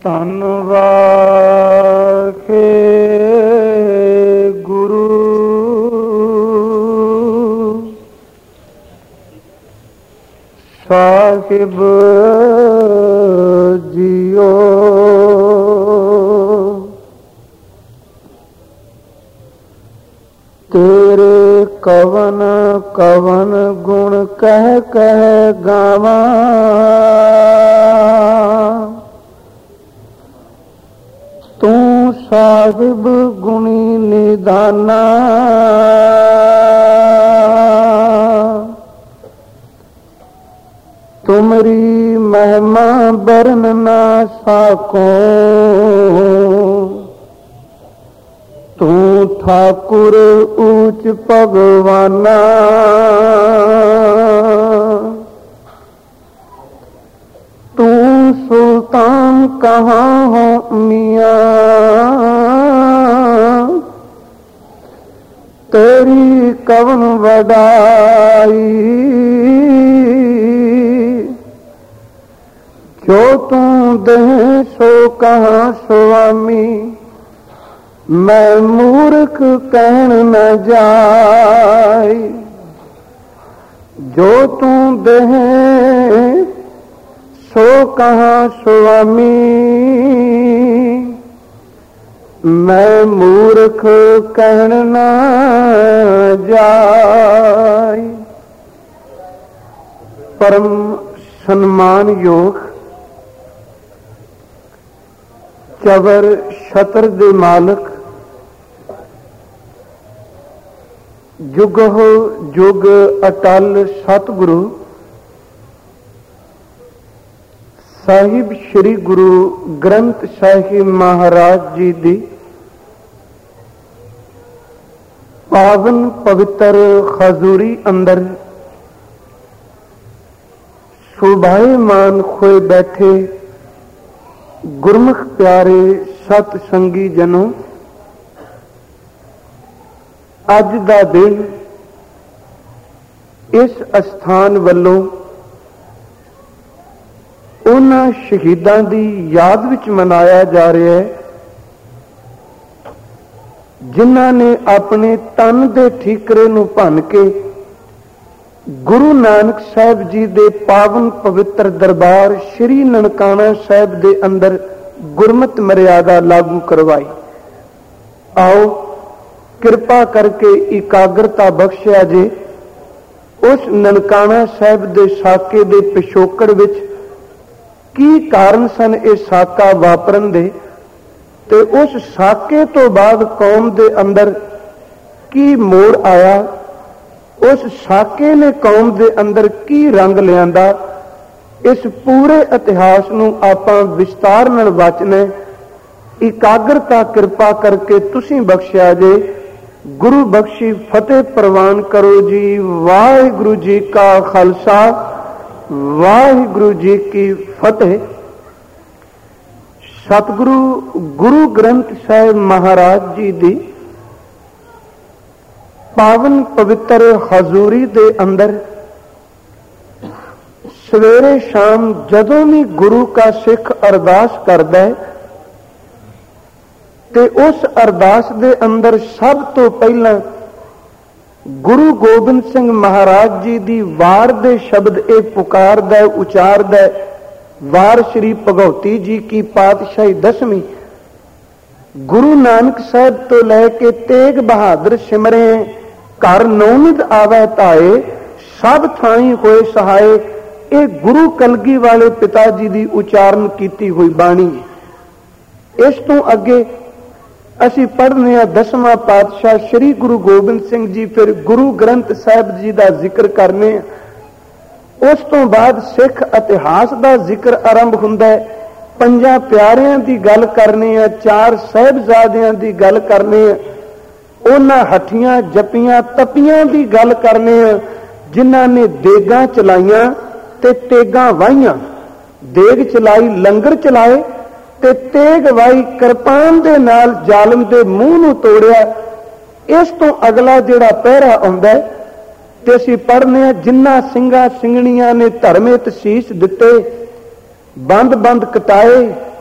ਧੰਨ ਵਾਖੇ ਗੁਰੂ ਸਾਹਿਬ ਜੀਓ। ਤੇਰੇ ਕਵਨ ਕਵਨ ਗੁਣ ਕਹਿ ਕਹਿ ਗਾਵਾਂ, ਤੂੰ ਸਾਹਿਬ ਗੁਣੀ ਨਿਦਾਨਾ। ਤੁਮਰੀ ਮਹਿਮਾ ਬਰਨ ਨਾ ਸਾਕੋ, ਤੂੰ ਠਾਕੁਰ ਊਚ ਭਗਵਾਨਾ। ਤੂੰ ਸੁਲਤਾਨ ਕਹਾਂ ਹੋ ਮਿਆਂ, ਤੇਰੀ ਕਵਨ ਵਡਾਈ। ਜੋ ਤੂੰ ਦੇ ਸੋ ਕਹਾਂ ਸੁਆਮੀ, ਮੈਂ ਮੂਰਖ ਕਹਿਣ न ਜਾਏ। ਜੋ ਤੂੰ ਦੇ ਸੋ ਕਹਾਂ ਸੁਆਮੀ, ਮੈਂ ਮੂਰਖ ਕਹਿਣ न ਜਾਏ। ਪਰਮ ਸਨਮਾਨਯੋਗ ਚਵਰ ਛਤਰ ਦੇ ਮਾਲਕ, ਜੁਗਹੁ ਜੁਗ ਅਟਲ ਸਤਿਗੁਰੂ ਸਾਹਿਬ ਸ੍ਰੀ ਗੁਰੂ ਗ੍ਰੰਥ ਸਾਹਿਬ ਮਹਾਰਾਜ ਜੀ ਦੀ ਪਾਵਨ ਪਵਿੱਤਰ ਹਜ਼ੂਰੀ ਅੰਦਰ ਸ਼ੋਭਾਇਮਾਨ ਹੋਏ ਬੈਠੇ ਗੁਰਮੁਖ ਪਿਆਰੇ ਸਤ ਸੰਗੀ ਜਨੋ, ਅੱਜ ਦਾ ਦਿਨ ਇਸ ਅਸਥਾਨ ਵੱਲੋਂ ਉਹਨਾਂ ਸ਼ਹੀਦਾਂ ਦੀ ਯਾਦ ਵਿੱਚ ਮਨਾਇਆ ਜਾ ਰਿਹਾ ਹੈ, ਜਿਨ੍ਹਾਂ ਨੇ ਆਪਣੇ ਤਨ ਦੇ ਠੀਕਰੇ ਨੂੰ ਭੰਨ ਕੇ ਗੁਰੂ ਨਾਨਕ ਸਾਹਿਬ ਜੀ ਦੇ ਪਾਵਨ ਪਵਿੱਤਰ ਦਰਬਾਰ ਸ਼੍ਰੀ ਨਨਕਾਣਾ ਸਾਹਿਬ ਦੇ ਅੰਦਰ ਗੁਰਮਤਿ ਮਰਿਆਦਾ ਲਾਗੂ ਕਰਵਾਈ। ਆਓ ਕਿਰਪਾ ਕਰਕੇ ਇਕਾਗਰਤਾ ਬਖਸ਼ਿਆ ਜੇ। ਉਸ ਨਨਕਾਣਾ ਸਾਹਿਬ ਦੇ ਸਾਕੇ ਦੇ ਪਿਛੋਕੜ ਵਿੱਚ ਕੀ ਕਾਰਨ ਸਨ ਇਹ ਸਾਕਾ ਵਾਪਰਨ ਦੇ, ਤੇ ਉਸ ਸਾਕੇ ਤੋਂ ਬਾਅਦ ਕੌਮ ਦੇ ਅੰਦਰ ਕੀ ਮੋੜ ਆਇਆ, ਉਸ ਸਾਕੇ ਨੇ ਕੌਮ ਦੇ ਅੰਦਰ ਕੀ ਰੰਗ ਲਿਆਂਦਾ, ਇਸ ਪੂਰੇ ਇਤਿਹਾਸ ਨੂੰ ਆਪਾਂ ਵਿਸਤਾਰ ਨਾਲ ਵਾਚਣਾ। ਇਕਾਗਰਤਾ ਕਿਰਪਾ ਕਰਕੇ ਤੁਸੀਂ ਬਖਸ਼ਿਆ ਜੇ। ਗੁਰੂ ਬਖਸ਼ੀ ਫਤਿਹ ਪ੍ਰਵਾਨ ਕਰੋ ਜੀ। ਵਾਹਿਗੁਰੂ ਜੀ ਕਾ ਖਾਲਸਾ, ਵਾਹਿਗੁਰੂ ਜੀ ਕੀ ਫਤਿਹ। ਸਤਿਗੁਰੂ ਗੁਰੂ ਗ੍ਰੰਥ ਸਾਹਿਬ ਮਹਾਰਾਜ ਜੀ ਦੀ ਪਾਵਨ ਪਵਿੱਤਰ ਹਜ਼ੂਰੀ ਦੇ ਅੰਦਰ ਸਵੇਰੇ ਸ਼ਾਮ ਜਦੋਂ ਵੀ ਗੁਰੂ ਕਾ ਸਿੱਖ ਅਰਦਾਸ ਕਰਦਾ ਹੈ, ਤੇ ਉਸ ਅਰਦਾਸ ਦੇ ਅੰਦਰ ਸਭ ਤੋਂ ਪਹਿਲਾਂ ਗੁਰੂ ਗੋਬਿੰਦ ਸਿੰਘ ਮਹਾਰਾਜ ਜੀ ਦੀ ਵਾਰ ਦੇ ਸ਼ਬਦ ਇਹ ਪੁਕਾਰਦਾ, ਉਚਾਰਦਾ। ਵਾਰ ਸ਼੍ਰੀ ਭਗਉਤੀ ਜੀ ਕੀ ਪਾਤਸ਼ਾਹੀ ਦਸਵੀਂ, ਗੁਰੂ ਨਾਨਕ ਸਾਹਿਬ ਤੋਂ ਲੈ ਕੇ ਤੇਗ ਬਹਾਦਰ ਸਿਮਰੇ, ਘਰ ਨੌਨਿਧ ਆਵੈ ਧਾਏ, ਸਭ ਥਾਈ ਹੋਏ ਸਹਾਏ। ਇਹ ਗੁਰੂ ਕਲਗੀ ਵਾਲੇ ਪਿਤਾ ਜੀ ਦੀ ਉਚਾਰਨ ਕੀਤੀ ਹੋਈ ਬਾਣੀ। ਇਸ ਤੋਂ ਅੱਗੇ ਅਸੀਂ ਪੜ੍ਹਨੇ ਆ 10ਵਾਂ ਪਾਤਸ਼ਾਹ ਸ੍ਰੀ ਗੁਰੂ ਗੋਬਿੰਦ ਸਿੰਘ ਜੀ, ਫਿਰ ਗੁਰੂ ਗ੍ਰੰਥ ਸਾਹਿਬ ਜੀ ਦਾ ਜ਼ਿਕਰ ਕਰਨੇ ਆ। ਉਸ ਤੋਂ ਬਾਅਦ ਸਿੱਖ ਇਤਿਹਾਸ ਦਾ ਜ਼ਿਕਰ ਆਰੰਭ ਹੁੰਦਾ ਹੈ। ਪੰਜਾਂ ਪਿਆਰਿਆਂ ਦੀ ਗੱਲ ਕਰਨੀ ਆ, 4 ਸਾਹਿਬਜ਼ਾਦਿਆਂ ਦੀ ਗੱਲ ਕਰਨੀ ਆ, ਉਹਨਾਂ ਹੱਠੀਆਂ ਜਪੀਆਂ ਤਪੀਆਂ ਦੀ ਗੱਲ ਕਰਨੀ ਆ, ਜਿਨ੍ਹਾਂ ਨੇ ਦੇਗਾਂ ਚਲਾਈਆਂ ਤੇ ਤੇਗਾਂ ਵਾਹੀਆਂ। ਦੇਗ ਚਲਾਈ, ਲੰਗਰ ਚਲਾਏ, ਤੇ ਤੇਗ ਵਾਈ, ਕਿਰਪਾਨ ਦੇ ਨਾਲ ਜ਼ਾਲਮ ਦੇ ਮੂੰਹ ਨੂੰ ਤੋੜਿਆ। ਇਸ ਤੋਂ ਅਗਲਾ ਜਿਹੜਾ ਪਹਿਰਾ ਆਉਂਦਾ ਤੇ ਅਸੀਂ ਪੜ੍ਹਨੇ ਆ, ਜਿਨ੍ਹਾਂ ਸਿੰਘਾਂ ਸਿੰਘਣੀਆਂ ਨੇ ਧਰਮੇ ਤਸੀਸ ਦਿੱਤੇ, ਬੰਦ ਬੰਦ ਕਟਾਏ,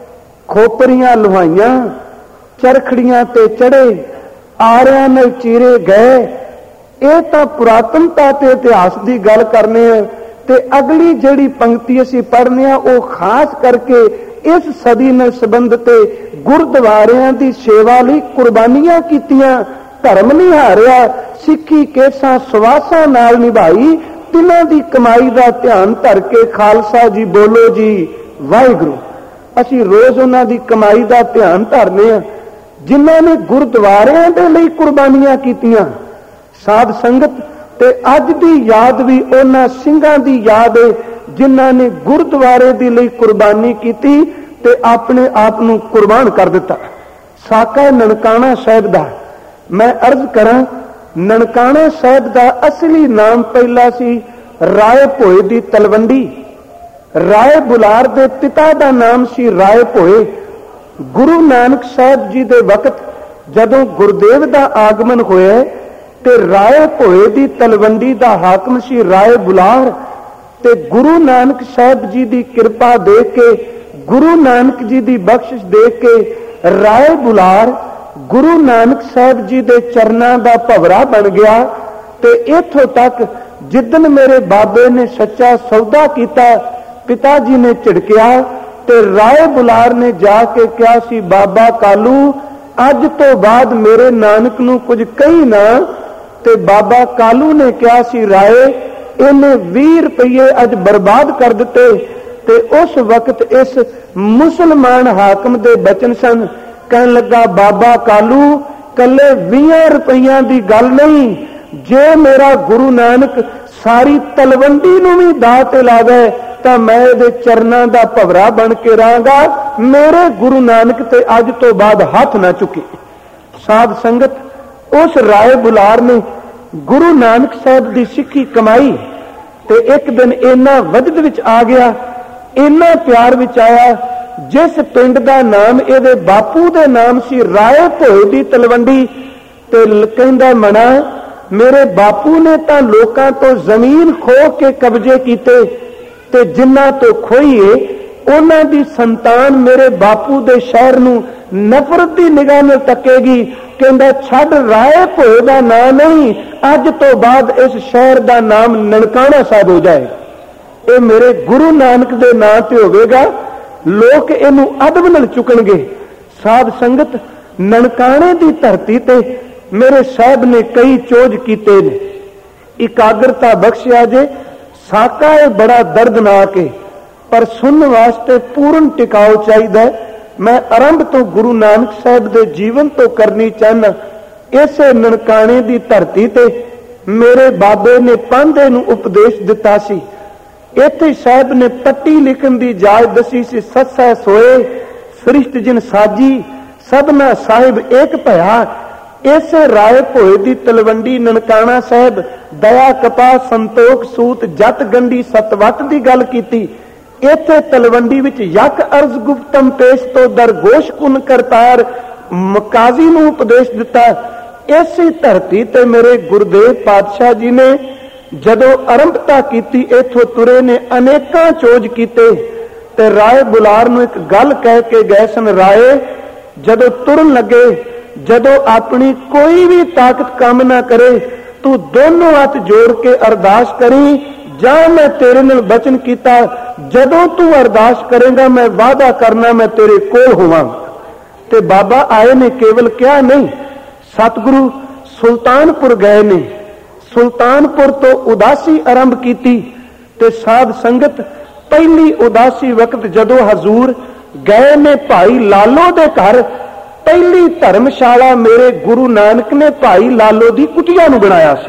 खोपरियां लुहाइयां, चरखड़ियां ते चढ़े, आरियां नाल चीरे गए। ਇਹ ਤਾਂ ਪੁਰਾਤਨਤਾ ਤੇ ਇਤਿਹਾਸ ਦੀ ਗੱਲ ਕਰਨੇ ਆ। ਤੇ ਅਗਲੀ ਜਿਹੜੀ ਪੰਕਤੀ ਅਸੀਂ ਪੜ੍ਹਨੇ ਆ ਉਹ ਖਾਸ ਕਰਕੇ ਇਸ ਸਦੀ ਨਾਲ ਸੰਬੰਧਿਤ ਗੁਰਦੁਆਰਿਆਂ ਦੀ ਸੇਵਾ ਲਈ ਕੁਰਬਾਨੀਆਂ ਕੀਤੀਆਂ, ਧਰਮ ਨਹੀਂ ਹਾਰਿਆ, ਸਿੱਖੀ ਕੇਸਾਂ ਸਵਾਸਾਂ ਨਾਲ ਨਿਭਾਈ, ਤਿਨਾਂ ਦੀ ਕਮਾਈ ਦਾ ਧਿਆਨ ਧਰ ਕੇ ਖਾਲਸਾ ਜੀ ਬੋਲੋ ਜੀ ਵਾਹਿਗੁਰੂ। ਅਸੀਂ ਰੋਜ਼ ਉਹਨਾਂ ਦੀ ਕਮਾਈ ਦਾ ਧਿਆਨ ਧਰਨੇ ਆ ਜਿਨ੍ਹਾਂ ਨੇ ਗੁਰਦੁਆਰਿਆਂ ਦੇ ਲਈ ਕੁਰਬਾਨੀਆਂ ਕੀਤੀਆਂ। ਸਾਧ ਸੰਗਤ ਤੇ ਅੱਜ ਦੀ ਯਾਦ ਵੀ ਉਹਨਾਂ ਸਿੰਘਾਂ ਦੀ ਯਾਦ ਹੈ ਜਿਨ੍ਹਾਂ ਨੇ ਗੁਰਦੁਆਰੇ ਦੇ ਲਈ ਕੁਰਬਾਨੀ ਕੀਤੀ ਤੇ ਆਪਣੇ ਆਪ ਨੂੰ ਕੁਰਬਾਨ ਕਰ ਦਿੱਤਾ। ਸਾਕਾ ਨਨਕਾਣਾ ਸਾਹਿਬ ਦਾ ਮੈਂ ਅਰਜ਼ ਕਰਾਂ, ਨਨਕਾਣਾ ਸਾਹਿਬ ਦਾ ਅਸਲੀ ਨਾਮ ਪਹਿਲਾ ਸੀ ਰਾਏ ਭੋਏ ਦੀ ਤਲਵੰਡੀ। ਰਾਏ ਬੁਲਾਰ ਦੇ ਪਿਤਾ ਦਾ ਨਾਮ ਸੀ ਰਾਏ ਭੋਏ। ਗੁਰੂ ਨਾਨਕ ਸਾਹਿਬ ਜੀ ਦੇ ਵਕਤ ਜਦੋਂ ਗੁਰਦੇਵ ਦਾ ਆਗਮਨ ਹੋਇਆ ਤੇ ਰਾਏ ਭੋਏ ਦੀ ਤਲਵੰਡੀ ਦਾ ਹਾਕਮ ਸੀ ਰਾਏ ਬੁਲਾਰ। ਤੇ ਗੁਰੂ ਨਾਨਕ ਸਾਹਿਬ ਜੀ ਦੀ ਕਿਰਪਾ ਦੇਖ ਕੇ, ਗੁਰੂ ਨਾਨਕ ਜੀ ਦੀ ਬਖਸ਼ਿਸ਼ ਦੇਖ ਕੇ ਰਾਏ ਬੁਲਾਰ ਗੁਰੂ ਨਾਨਕ ਸਾਹਿਬ ਜੀ ਦੇ ਚਰਨਾਂ ਦਾ ਭਵਰਾ ਬਣ ਗਿਆ। ਤੇ ਇੱਥੋਂ ਤੱਕ ਜਿੱਦਨ ਮੇਰੇ ਬਾਬੇ ਨੇ ਸੱਚਾ ਸੌਦਾ ਕੀਤਾ, ਪਿਤਾ ਜੀ ਨੇ ਝਿੜਕਿਆ ਤੇ ਰਾਏ ਬੁਲਾਰ ਨੇ ਜਾ ਕੇ ਕਿਹਾ ਸੀ, ਬਾਬਾ ਕਾਲੂ ਅੱਜ ਤੋਂ ਬਾਅਦ ਮੇਰੇ ਨਾਨਕ ਨੂੰ ਕੁਝ ਕਹੀ ਨਾ। ਤੇ ਬਾਬਾ ਕਾਲੂ ਨੇ ਕਿਹਾ ਸੀ, ਰਾਏ ਇਹਨੇ 20 ਰੁਪਏ ਅੱਜ ਬਰਬਾਦ ਕਰ ਦਿੱਤੇ। ਤੇ ਉਸ ਵਕਤ ਇਸ ਮੁਸਲਮਾਨ ਹਾਕਮ ਦੇ ਬਚਨ ਸਨ। ਕਹਿਣ ਲੱਗਾ, ਬਾਬਾ ਕਾਲੂ ਕੱਲੇ 20 ਰੁਪਈਆਂ ਦੀ ਗੱਲ ਨਹੀਂ, ਜੇ ਮੇਰਾ ਗੁਰੂ ਨਾਨਕ ਸਾਰੀ ਤਲਵੰਡੀ ਨੂੰ ਵੀ ਦਾਅ ਤੇ ਲਾਵੇ ਤਾਂ ਮੈਂ ਇਹਦੇ ਚਰਨਾਂ ਦਾ ਭਵਰਾ ਬਣ ਕੇ ਰਹਾਂਗਾ। ਮੇਰੇ ਗੁਰੂ ਨਾਨਕ ਤੇ ਅੱਜ ਤੋਂ ਬਾਅਦ ਹੱਥ ਨਾ ਚੁੱਕੇ। ਸਾਧ ਸੰਗਤ, ਉਸ ਰਾਏ ਬੁਲਾਰ ਨੇ ਗੁਰੂ ਨਾਨਕ ਸਾਹਿਬ ਦੀ ਸਿੱਖੀ ਕਮਾਈ ਤੇ ਇੱਕ ਦਿਨ ਇੰਨਾ ਵਜਦ ਵਿੱਚ ਆ ਗਿਆ, ਇੰਨਾ ਪਿਆਰ ਵਿੱਚ ਆਇਆ, ਜਿਸ ਪਿੰਡ ਦਾ ਨਾਮ ਇਹਦੇ ਬਾਪੂ ਦੇ ਨਾਮ ਸੀ ਰਾਏ ਭੋਏ ਦੀ ਤਲਵੰਡੀ। ਤੇ ਕਹਿੰਦਾ, ਮਣਾ ਮੇਰੇ ਬਾਪੂ ਨੇ ਤਾਂ ਲੋਕਾਂ ਤੋਂ ਜ਼ਮੀਨ ਖੋਹ ਕੇ ਕਬਜ਼ੇ ਕੀਤੇ ਤੇ ਜਿਨ੍ਹਾਂ ਤੋਂ ਖੋਈਏ ਉਹਨਾਂ ਦੀ ਸੰਤਾਨ ਮੇਰੇ ਬਾਪੂ ਦੇ ਸ਼ਹਿਰ ਨੂੰ ਨਫ਼ਰਤ ਦੀ ਨਿਗਾਹ ਨਾਲ ਤੱਕੇਗੀ। ਕਹਿੰਦਾ, ਛੱਡ, ਰਾਏ ਭੋਏ ਦਾ ਨਾਂ ਨਹੀਂ, ਅੱਜ ਤੋਂ ਬਾਅਦ ਇਸ ਸ਼ਹਿਰ ਦਾ ਨਾਮ ਨਨਕਾਣਾ ਸਾਹਿਬ ਹੋ ਜਾਏ। ਇਹ ਮੇਰੇ ਗੁਰੂ ਨਾਨਕ ਦੇ ਨਾਂ ਤੇ ਹੋਵੇਗਾ, ਲੋਕ ਇਹਨੂੰ ਅਦਬ ਨਾਲ ਚੁੱਕਣਗੇ। ਸਾਧ ਸੰਗਤ, ਨਨਕਾਣੇ ਦੀ ਧਰਤੀ ਤੇ ਮੇਰੇ ਸਾਹਿਬ ਨੇ ਕਈ ਚੋਜ ਕੀਤੇ ਨੇ। ਇਕਾਗਰਤਾ ਬਖਸ਼ਿਆ ਜੇ। ਸਾਕਾ ਇਹ ਬੜਾ ਦਰਦਨਾਕ ਹੈ, ਪਰ ਸੁਣਨ ਵਾਸਤੇ ਪੂਰਨ ਟਿਕਾਉ ਚਾਹੀਦਾ। ਮੈਂ ਆਰੰਭ ਤੋਂ ਗੁਰੂ ਨਾਨਕ ਸਾਹਿਬ ਦੇ ਜੀਵਨ ਤੋਂ ਕਰਨੀ ਚਾਹਨਾ। ਇਸੇ ਨਨਕਾਣੇ ਦੀ ਧਰਤੀ ਤੇ ਮੇਰੇ ਬਾਬੇ ਨੇ ਪਾਂਧੇ ਨੂੰ ਉਪਦੇਸ਼ ਦਿੱਤਾ ਸੀ। ਇੱਥੇ ਸਾਹਿਬ ਨੇ ਪੱਟੀ ਲਿਖਣ ਦੀ ਜਾਚ ਦਸੀ ਸੀ। ਸੱਸੈ ਸੋਏ ਸ੍ਰਿਸ਼ਟ ਜਿਨ ਸਾਜੀ, ਸਭਨਾ ਸਾਹਿਬ ਏਕ ਭਇਆ। ਇਸੇ ਰਾਏ ਭੋਏ ਦੀ ਤਲਵੰਡੀ ਨਨਕਾਣਾ ਸਾਹਿਬ ਦਇਆ ਕਪਾ ਸੰਤੋਖ ਸੂਤ ਜਤ ਗੰਢੀ ਸਤਵਟ ਦੀ ਗੱਲ ਕੀਤੀ। ਇੱਥੇ ਤਲਵੰਡੀ ਵਿੱਚ ਯਕ ਅਰਜ਼ ਗੁਪਤਮ ਪੇਸ਼ ਤੋਂ ਦਰਗੋਸ਼ ਕੁਨ ਕਰਤਾਰ ਮਕਾਜ਼ੀ ਨੂੰ ਉਪਦੇਸ਼ ਦਿੱਤਾ। ਇਸੇ ਧਰਤੀ ਤੇ ਮੇਰੇ ਗੁਰਦੇਵ ਪਾਤਸ਼ਾਹ ਜੀ ਨੇ ਜਦੋਂ ਆਰੰਭਤਾ ਕੀਤੀ, ਇੱਥੋਂ ਤੁਰੇ ਨੇ ਅਨੇਕਾਂ ਚੋਜ ਕੀਤੇ। ਤੇ ਰਾਏ ਬੁਲਾਰ ਨੂੰ ਇੱਕ ਗੱਲ ਕਹਿ ਕੇ ਗਏ ਸਨ, ਰਾਏ ਜਦੋਂ ਤੁਰਨ ਲੱਗੇ, ਜਦੋਂ ਆਪਣੀ ਕੋਈ ਵੀ ਤਾਕਤ ਕੰਮ ਨਾ ਕਰੇ, ਤੂੰ ਦੋਨੋਂ ਹੱਥ ਜੋੜ ਕੇ ਅਰਦਾਸ ਕਰੀ, ਜਾਂ ਮੈਂ ਤੇਰੇ ਨਾਲ ਬਚਨ ਕੀਤਾ, ਜਦੋਂ ਤੂੰ ਅਰਦਾਸ ਕਰੇਗਾ ਮੈਂ ਵਾਅਦਾ ਕਰਨਾ ਮੈਂ ਤੇਰੇ ਕੋਲ ਹੋਵਾਂਗਾ। ਤੇ ਬਾਬਾ ਆਏ ਨੇ, ਕੇਵਲ ਕਿਹਾ ਨਹੀਂ, ਸਤਿਗੁਰੂ ਸੁਲਤਾਨਪੁਰ ਗਏ ਨੇ। ਸੁਲਤਾਨਪੁਰ ਤੋਂ ਉਦਾਸੀ ਆਰੰਭ ਕੀਤੀ। ਤੇ ਸਾਧ ਸੰਗਤ, ਪਹਿਲੀ ਉਦਾਸੀ ਵਕਤ ਜਦੋਂ ਹਜ਼ੂਰ ਗਏ ਨੇ ਭਾਈ ਲਾਲੋ ਦੇ ਘਰ, ਪਹਿਲੀ ਧਰਮਸ਼ਾਲਾ ਮੇਰੇ ਗੁਰੂ ਨਾਨਕ ਨੇ ਭਾਈ ਲਾਲੋ ਦੀ ਕੁਟੀਆ ਨੂੰ ਬਣਾਇਆ ਸੀ।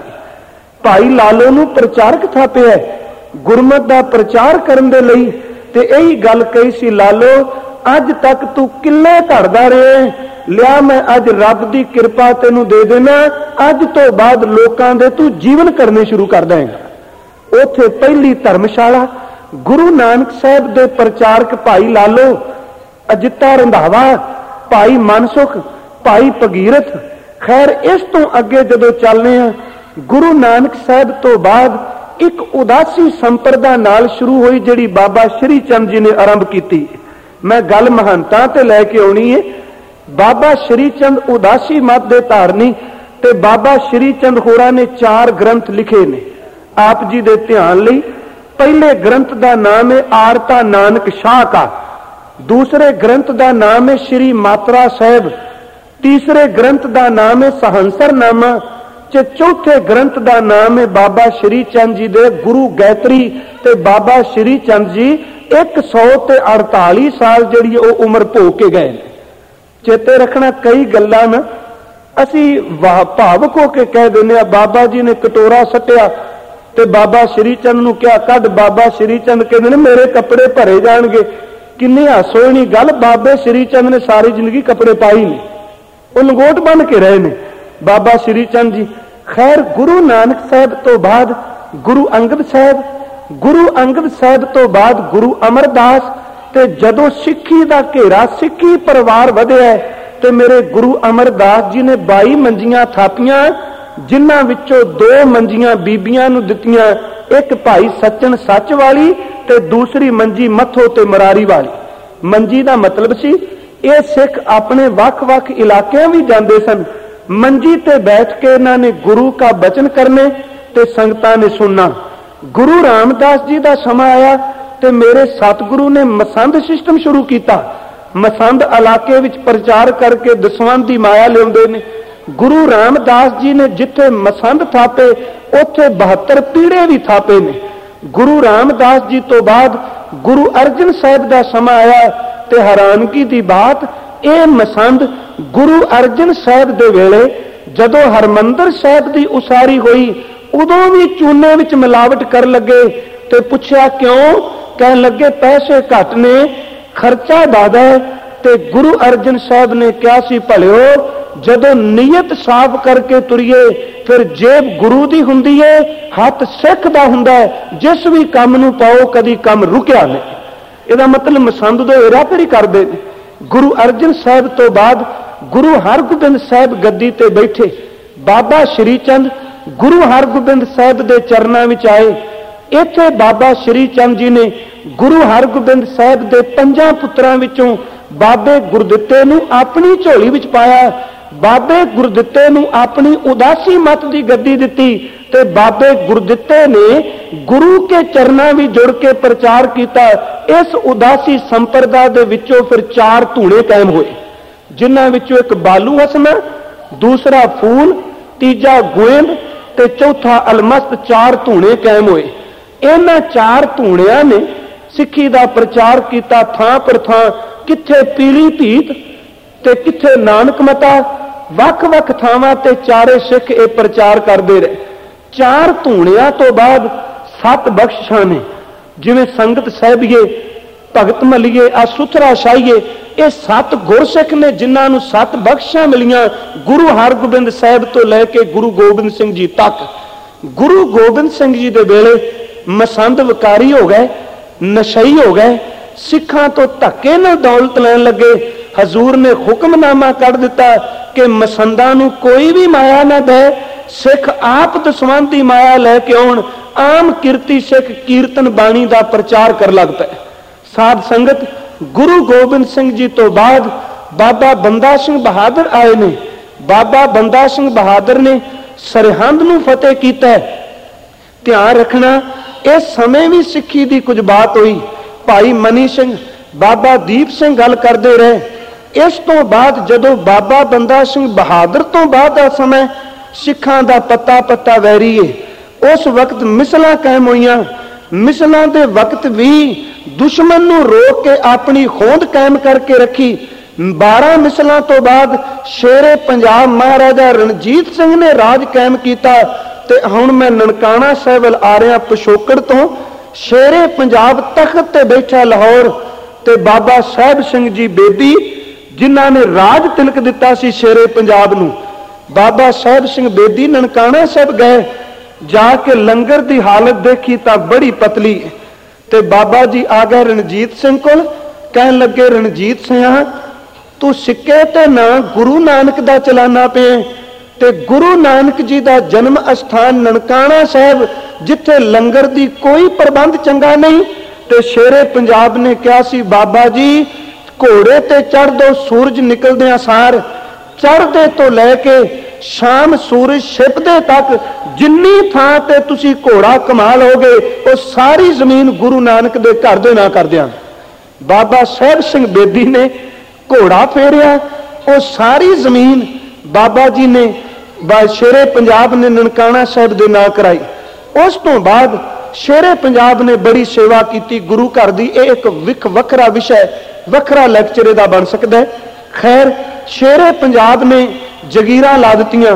ਭਾਈ ਲਾਲੋ ਨੂੰ ਪ੍ਰਚਾਰਕ ਥਾਪਿਆ ਗੁਰਮਤ ਦਾ ਪ੍ਰਚਾਰ ਕਰਨ ਦੇ ਲਈ। ਤੇ ਇਹੀ ਗੱਲ ਕਹੀ ਸੀ, ਲਾਲੋ ਅੱਜ ਤੱਕ ਤੂੰ ਕਿੱਲੇ ਘੜਦਾ ਰਿਹਾ, ਲਿਆ ਮੈਂ ਅੱਜ ਰੱਬ ਦੀ ਕਿਰਪਾ ਤੈਨੂੰ ਦੇ ਦੇਣਾ, ਅੱਜ ਤੋਂ ਬਾਅਦ ਲੋਕਾਂ ਦੇ ਤੂੰ ਜੀਵਨ ਕਰਨੇ ਸ਼ੁਰੂ ਕਰ ਦੇਂਗਾ। ਉੱਥੇ ਪਹਿਲੀ ਧਰਮਸ਼ਾਲਾ ਗੁਰੂ ਨਾਨਕ ਸਾਹਿਬ ਦੇ ਪ੍ਰਚਾਰਕ ਭਾਈ ਲਾਲੋ, ਅਜਿੱਤਾ ਰੰਧਾਵਾ, ਭਾਈ ਮਨਸੁਖ, ਭਾਈ ਭਗੀਰਥ। ਖੈਰ ਇਸ ਤੋਂ ਅੱਗੇ ਜਦੋਂ ਚੱਲਦੇ ਆ, ਗੁਰੂ ਨਾਨਕ ਸਾਹਿਬ ਤੋਂ ਬਾਅਦ ਇੱਕ ਉਦਾਸੀ ਸੰਪਰਦਾ ਨਾਲ ਸ਼ੁਰੂ ਹੋਈ, ਜਿਹੜੀ ਬਾਬਾ ਸ਼੍ਰੀ ਚੰਦ ਜੀ ਨੇ ਆਰੰਭ ਕੀਤੀ। मैं गल महंता ते लैके आउणी है। बाबा श्री चंद उदासी मत दे धारनी ते बाबा श्री चंद होरां ने 4 ग्रंथ लिखे ने आप जी दे ध्यान लई। पहले ग्रंथ का नाम है आरता नानक शाह का, दूसरे ग्रंथ का नाम है श्री मात्रा साहब, तीसरे ग्रंथ का नाम है सहंसरनामा, चौथे ग्रंथ का नाम है बाबा श्री चंद जी दे गुरु गायत्री। ते बाबा श्री चंद जी 148 साल जिहड़ी ओह उम्र भोग के गए। चेते रखना कई गल्लां ना असी भावुक होके कह देने बाबा जी ने कटोरा सटिया ते बाबा श्री चंद नूं क्या कद, बाबा श्री चंद कहते ने मेरे कपड़े भरे जाणगे। किन्नी हासोनी गल, बाबे श्री चंद ने सारी जिंदगी कपड़े पाई नहीं, वो लंगोट बन के रहे ने बाबा श्री चंद जी। खैर गुरु नानक साहब तो बाद गुरु अंगद साहब, गुरु अंगद साहब तो बाद गुरु अमरदास, ते जदों सिੱਖੀ ਦਾ घेरा सिੱਖੀ परिवार ਵਧਿਆ ते मेरे गुरु अमरदास जी ने 22 मंजियां थापियां, जिन्हां विचों 2 मंजियां बीबियां नूं दित्तियां, एक भाई सच्चन सच वाली ते दूसरी मंजी मथो ते मरारी वाली। मंजी का मतलब सी ये सिख अपने वख-वख इलाकिਆਂ भी जाते सन। मंजी ते बैठ के इन्हां ने गुरु का बचन करने ते संगतां ने सुनना। गुरु रामदास जी का समा आया ते मेरे सतगुरु ने मसंद सिस्टम शुरू किया। मसंद इलाके विच प्रचार करके दसवंध की माया लियाउंदे ने। गुरु रामदास जी ने जिथे मसंद थापे उथे 72 पीढ़े भी थापे ने। गुरु रामदास जी तो बाद गुरु अर्जन साहब का समा आया ते हैरानगी की बात यह मसंद गुरु अर्जन साहब दे वेले जदों हरमंदर साहब की उसारी हुई उदों भी चूने विच मिलावट कर लगे ते पुछया क्यों, कह लगे पैसे घट ने खर्चा ज्यादा है। ते गुरु अर्जन साहब ने क्या सी भलिओ जदों नीयत साफ करके तुरीए फिर जेब गुरु दी हुंदी है, हथ सिख दा हुंदा है। जिस भी काम नूं पाओ कदी काम रुकिया नहीं। इहदा मतलब मसंद दे हेराफेरी करदे ने। गुरु अर्जन साहब तो बाद गुरु हरगोबिंद साहब गद्दी ते बैठे। बाबा श्री चंद गुरु हरगोबिंद साहब दे चरनां विच आए। इत्थे बाबा श्री चंद जी ने गुरु हरगोबिंद साहब दे 5 पुत्रां विचों बाबे गुरदित्ते नूं अपनी झोली विच पाया। बाबे गुरदित्ते नूं अपनी उदासी मत की गद्दी दित्ती ते बाबे गुरदित्ते ने गुरु के चरनां भी जुड़ के प्रचार किया। इस उदासी संप्रदाय दे विचों फिर 4 धूणे कायम होए, जिन्हां विचों एक बालू हसना, दूसरा फूल, तीजा गोविंद ते चौथा अलमस्त। 4 धूणे कायम होए। इन्हां 4 धूणियां ने सिੱਖੀ का प्रचार किया। थां पर थां किथे पीली भीत ते किथे नानक मता, वख-वख थावां ते चारे सिख ये प्रचार करते रहे। 4 धूणियां तो बाद 7 बख्शिशां ने, जिवें संगत साहिबीए, भगत मलीए, आ सुथरा शाहीए, ये 7 गुरसिख ने जिन्हां नूं 7 बख्शिशां मिलियां गुरु हरगोबिंद साहब तो लैके गुरु गोबिंद सिंह जी तक। गुरु गोबिंद सिंह जी दे वेले मसंद विकारी हो गए, नशई हो गए, सिखां तो धक्के नाल दौलत लैन लगे। हजूर ने हुक्मनामा कर दिता कि मसंदां नूं कोई भी माया ना दे, सिख आप दसवंध दी माया लैके आउण। आम किरती सिख कीर्तन बाणी का प्रचार कर लग पे। साध संगत गुरु गोबिंद सिंह जी तो बाद बाबा बंदा सिंह बहादुर आए ने। बाबा बंदा सिंह बहादुर ने सरहंद नूं फतेह कीता। ध्यान रखना इस समय भी सिੱਖੀ की कुछ बात हुई। भाई मनी सिंह, बाबा दीप सिंह गल करते रहे। इस तो बाद जदों बाबा बंदा सिंह बहादुर तो बाद का समय सिखां दा पत्ता पत्ता वैरी है। उस वक्त मिसलां कायम होईयां। मिसलां दे वक्त भी दुश्मन नूं रोक के अपनी होंद कायम करके रखी। 12 मिसलां तो बाद शेरे पंजाब महाराजा रणजीत सिंह ने राज कायम किया। ते हुण मैं ननकाना साहिब आ रहा पिछोकड़ तो। शेरे पंजाब तख्त ते बैठा लाहौर ते बाबा साहिब सिंह जी बेदी जिन्हां ने राज तिलक दिता सी शेरे पंजाब नूं। बाबा साहिब सिंह बेदी ननकाना साहिब गए, जाके लंगर की हालत देखी तो बड़ी पतली। ते बाबा जी आ गए रणजीत सिंह कोल, कहन लगे रणजीत सिंह तू सिक्के ते ना गुरु नानक दा चलाना पे। ते गुरु नानक जी का जन्म स्थान ननकाना साहब जिथे लंगर की कोई प्रबंध चंगा नहीं। ते शेरे पंजाब ने कहा सी बाबा जी घोड़े ते चढ़ दो सूरज निकलदे सार, चढ़दे तो लैके शाम सूरज छिपदे तक जिन्नी थां ते तुसी घोड़ा कमा लोगे वो सारी जमीन गुरु नानक दे घर दे ना कर दियां। बाबा साहब सिंह बेदी ने घोड़ा फेरिया, वो सारी जमीन बाबा जी ने शेरे पंजाब ने ननकाना साहब दे ना कराई। उस तो बाद शेरे पंजाब ने बड़ी सेवा की गुरु घर दी। एक वखरा विषय वखरा लैक्चर दा बन सकता है। खैर शेरे पंजाब ने जगीरा ला दित्तियां,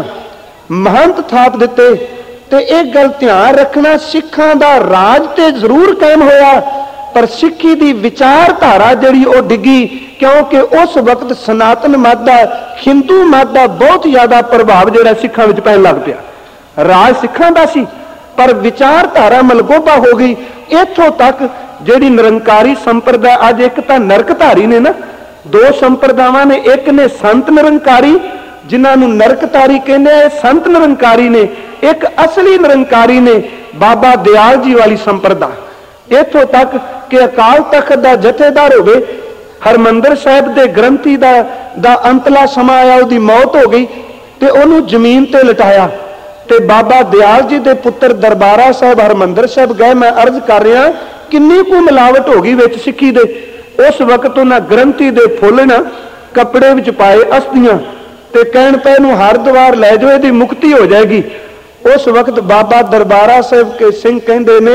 महंत थाप दिते। ते एक गल ध्यान रखना, सिखां दा राज ते जरूर कायम होया पर सिक्खी दी विचारधारा जिहड़ी वो डिगी, क्योंकि उस वक्त सनातन मत दा हिंदू मत दा बहुत ज्यादा प्रभाव जिहड़ा सिखां विच पैण लग पिया। राज सिखां दा सी पर विचारधारा मलगोबा हो गई। इथों तक जिहड़ी निरंकारी संप्रदाय अज एक तां नरकधारी ने ना, दो संप्रदावां ने, एक ने संत निरंकारी जिन्हां नूं नरकधारी कहंदे आ, संत निरंकारी ने, एक असली निरंकारी ने बाबा दयाल जी वाली संप्रदा। इथों तक कि अकाल तख्त दा जथेदार होवे, हरमंदर साहिब दे ग्रंथी दा अंतला समा आया, उहदी मौत हो गई ते उहनूं जमीन ते लटाया ते बाबा दयाल जी दे पुत्र दरबारा साहब हरमंदर साहब गए। मैं अर्ज कर रहा किन्नी कु मिलावट हो गई विच सिक्खी दे। उस वक्त उन्हां ग्रंथी दे फुੱਲ ना कपड़े विच पाए अस्थियां ते कहण पे नूं हरद्वार लै जाओ, इहदी मुक्ति हो जाएगी। उस वक्त बाबा दरबारा साहब के सिंह कहंदे ने,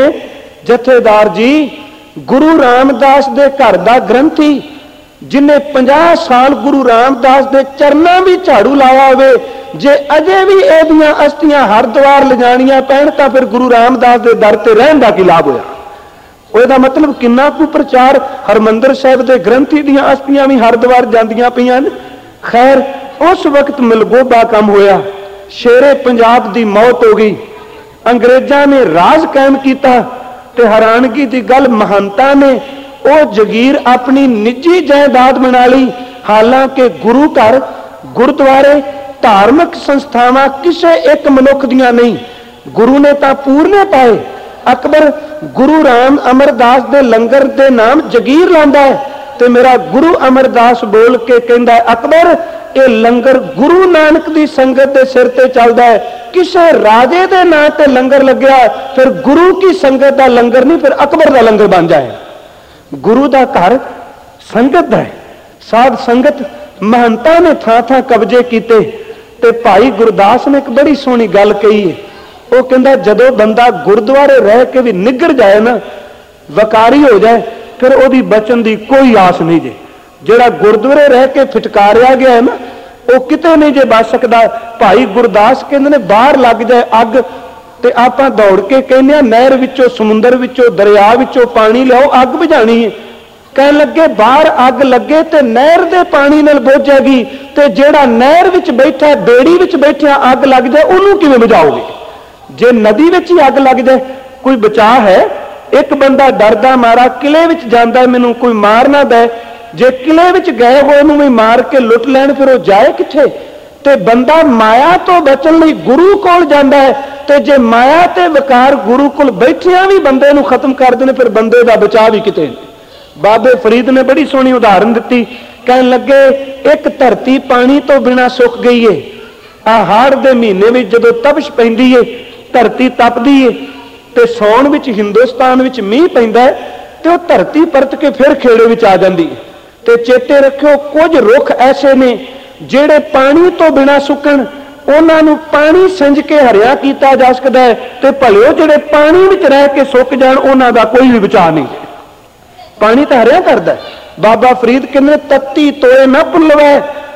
जथेदार जी गुरु रामदास दे घर दा ग्रंथी जिन्हें 50 साल गुरु रामदास दे चरनां भी झाड़ू लाया होवे, जे अजे भी इहदियां अस्थियां हरद्वार लिजाणियां पैण तां फिर गुरु रामदास दे दर ते रहण दा की लाभ होया। ਉਹਦਾ मतलब किन्ना कु प्रचार, हरमंदर साहब के ग्रंथी दीयां अस्थियां भी हरद्वार जांदियां पईयां ने। खैर उस वक्त मिलगोबा काम होया, शेरे पंजाब की मौत हो गई, अंग्रेजां ने राज कायम किया ते हैरानगी की गल महंता ने वो जगीर अपनी निजी जायदाद बना ली। हालांकि गुरु घर गुरुद्वारे धार्मिक संस्थावां किसी एक मनुख दियां नहीं, गुरु ने तां पूरने पाए। अकबर गुरु राम अमरदास दे लंगर दे नाम जगीर लांदा है ते मेरा गुरु अमरदास बोल के कहंदा है, अकबर ये लंगर गुरु नानक दी संगत दे सिर ते चलदा है, किसे राजे दे नाम ते लंगर लग्या फिर गुरु की संगत दा लंगर नहीं, फिर अकबर दा लंगर बन जाए। गुरु दा घर संगत है, साध संगत महंता ने थां थां कब्जे कीते ते भाई गुरदास ने एक बड़ी सोहनी गल कही है। वो कहता जदों बंदा गुरुद्वारे रह के भी निगर जाए ना, वकारी हो जाए, फिर ओदी बचन की कोई आस नहीं जे। जिहड़ा गुरुद्वारे रह के फिटकारिया गया है ना, वो किते नहीं जे बच सकता। भाई गुरदास कहते ने बाहर लग जाए अग ते आपां दौड़ के कहने नहर विचों समुंदर विचों दरिया विचों पानी लियाओ, अग बुझानी है। कह लगे बाहर अग लगे तो नहर दे पानी नाल बुझ जाएगी, ते जिहड़ा नहर विच बैठा बेड़ी विच बैठा अग लग जाए उहनूं किवें बुझाओगे? जे नदी विच ही अग लग जाए कोई बचा है? एक बंदा डरदा मारा किले विच जांदा है, मैनूं कोई मार ना दे। जे किले विच गए होए नूं भी मार के लुट लैण फिर वो जाए किथे? ते बंदा माया तो बचण लई गुरु कोल जांदा है, ते जे माया ते विकार गुरु कोल बैठियां भी बंदे नूं खत्म कर देण फिर बंदे दा बचाव ही किते। बाबे फरीद ने बड़ी सोहनी उदाहरण दित्ती, कहण लगे एक धरती पानी तो बिना सुक गई है। आ हाड़ दे महीने में जदों तपश पैंदी है, धरती तपदी है, ते सौण विच हिंदुस्तान विच मींह पैंदा है, ते वो धरती परत के फिर खेड़े विच आ जांदी है। ते चेते रखियो कुछ रुख ऐसे ने जिहड़े पानी तो बिना सुकण, उन्हां नूं पानी संज के हरिया कीता जा सकदा है, ते भलिओ जिहड़े पानी विच रह के सुक जाण उन्हां दा कोई भी बचाव नहीं। पानी तो हरिया करदा है। बाबा फरीद कहंदे तत्ती तोए ना भुलवै,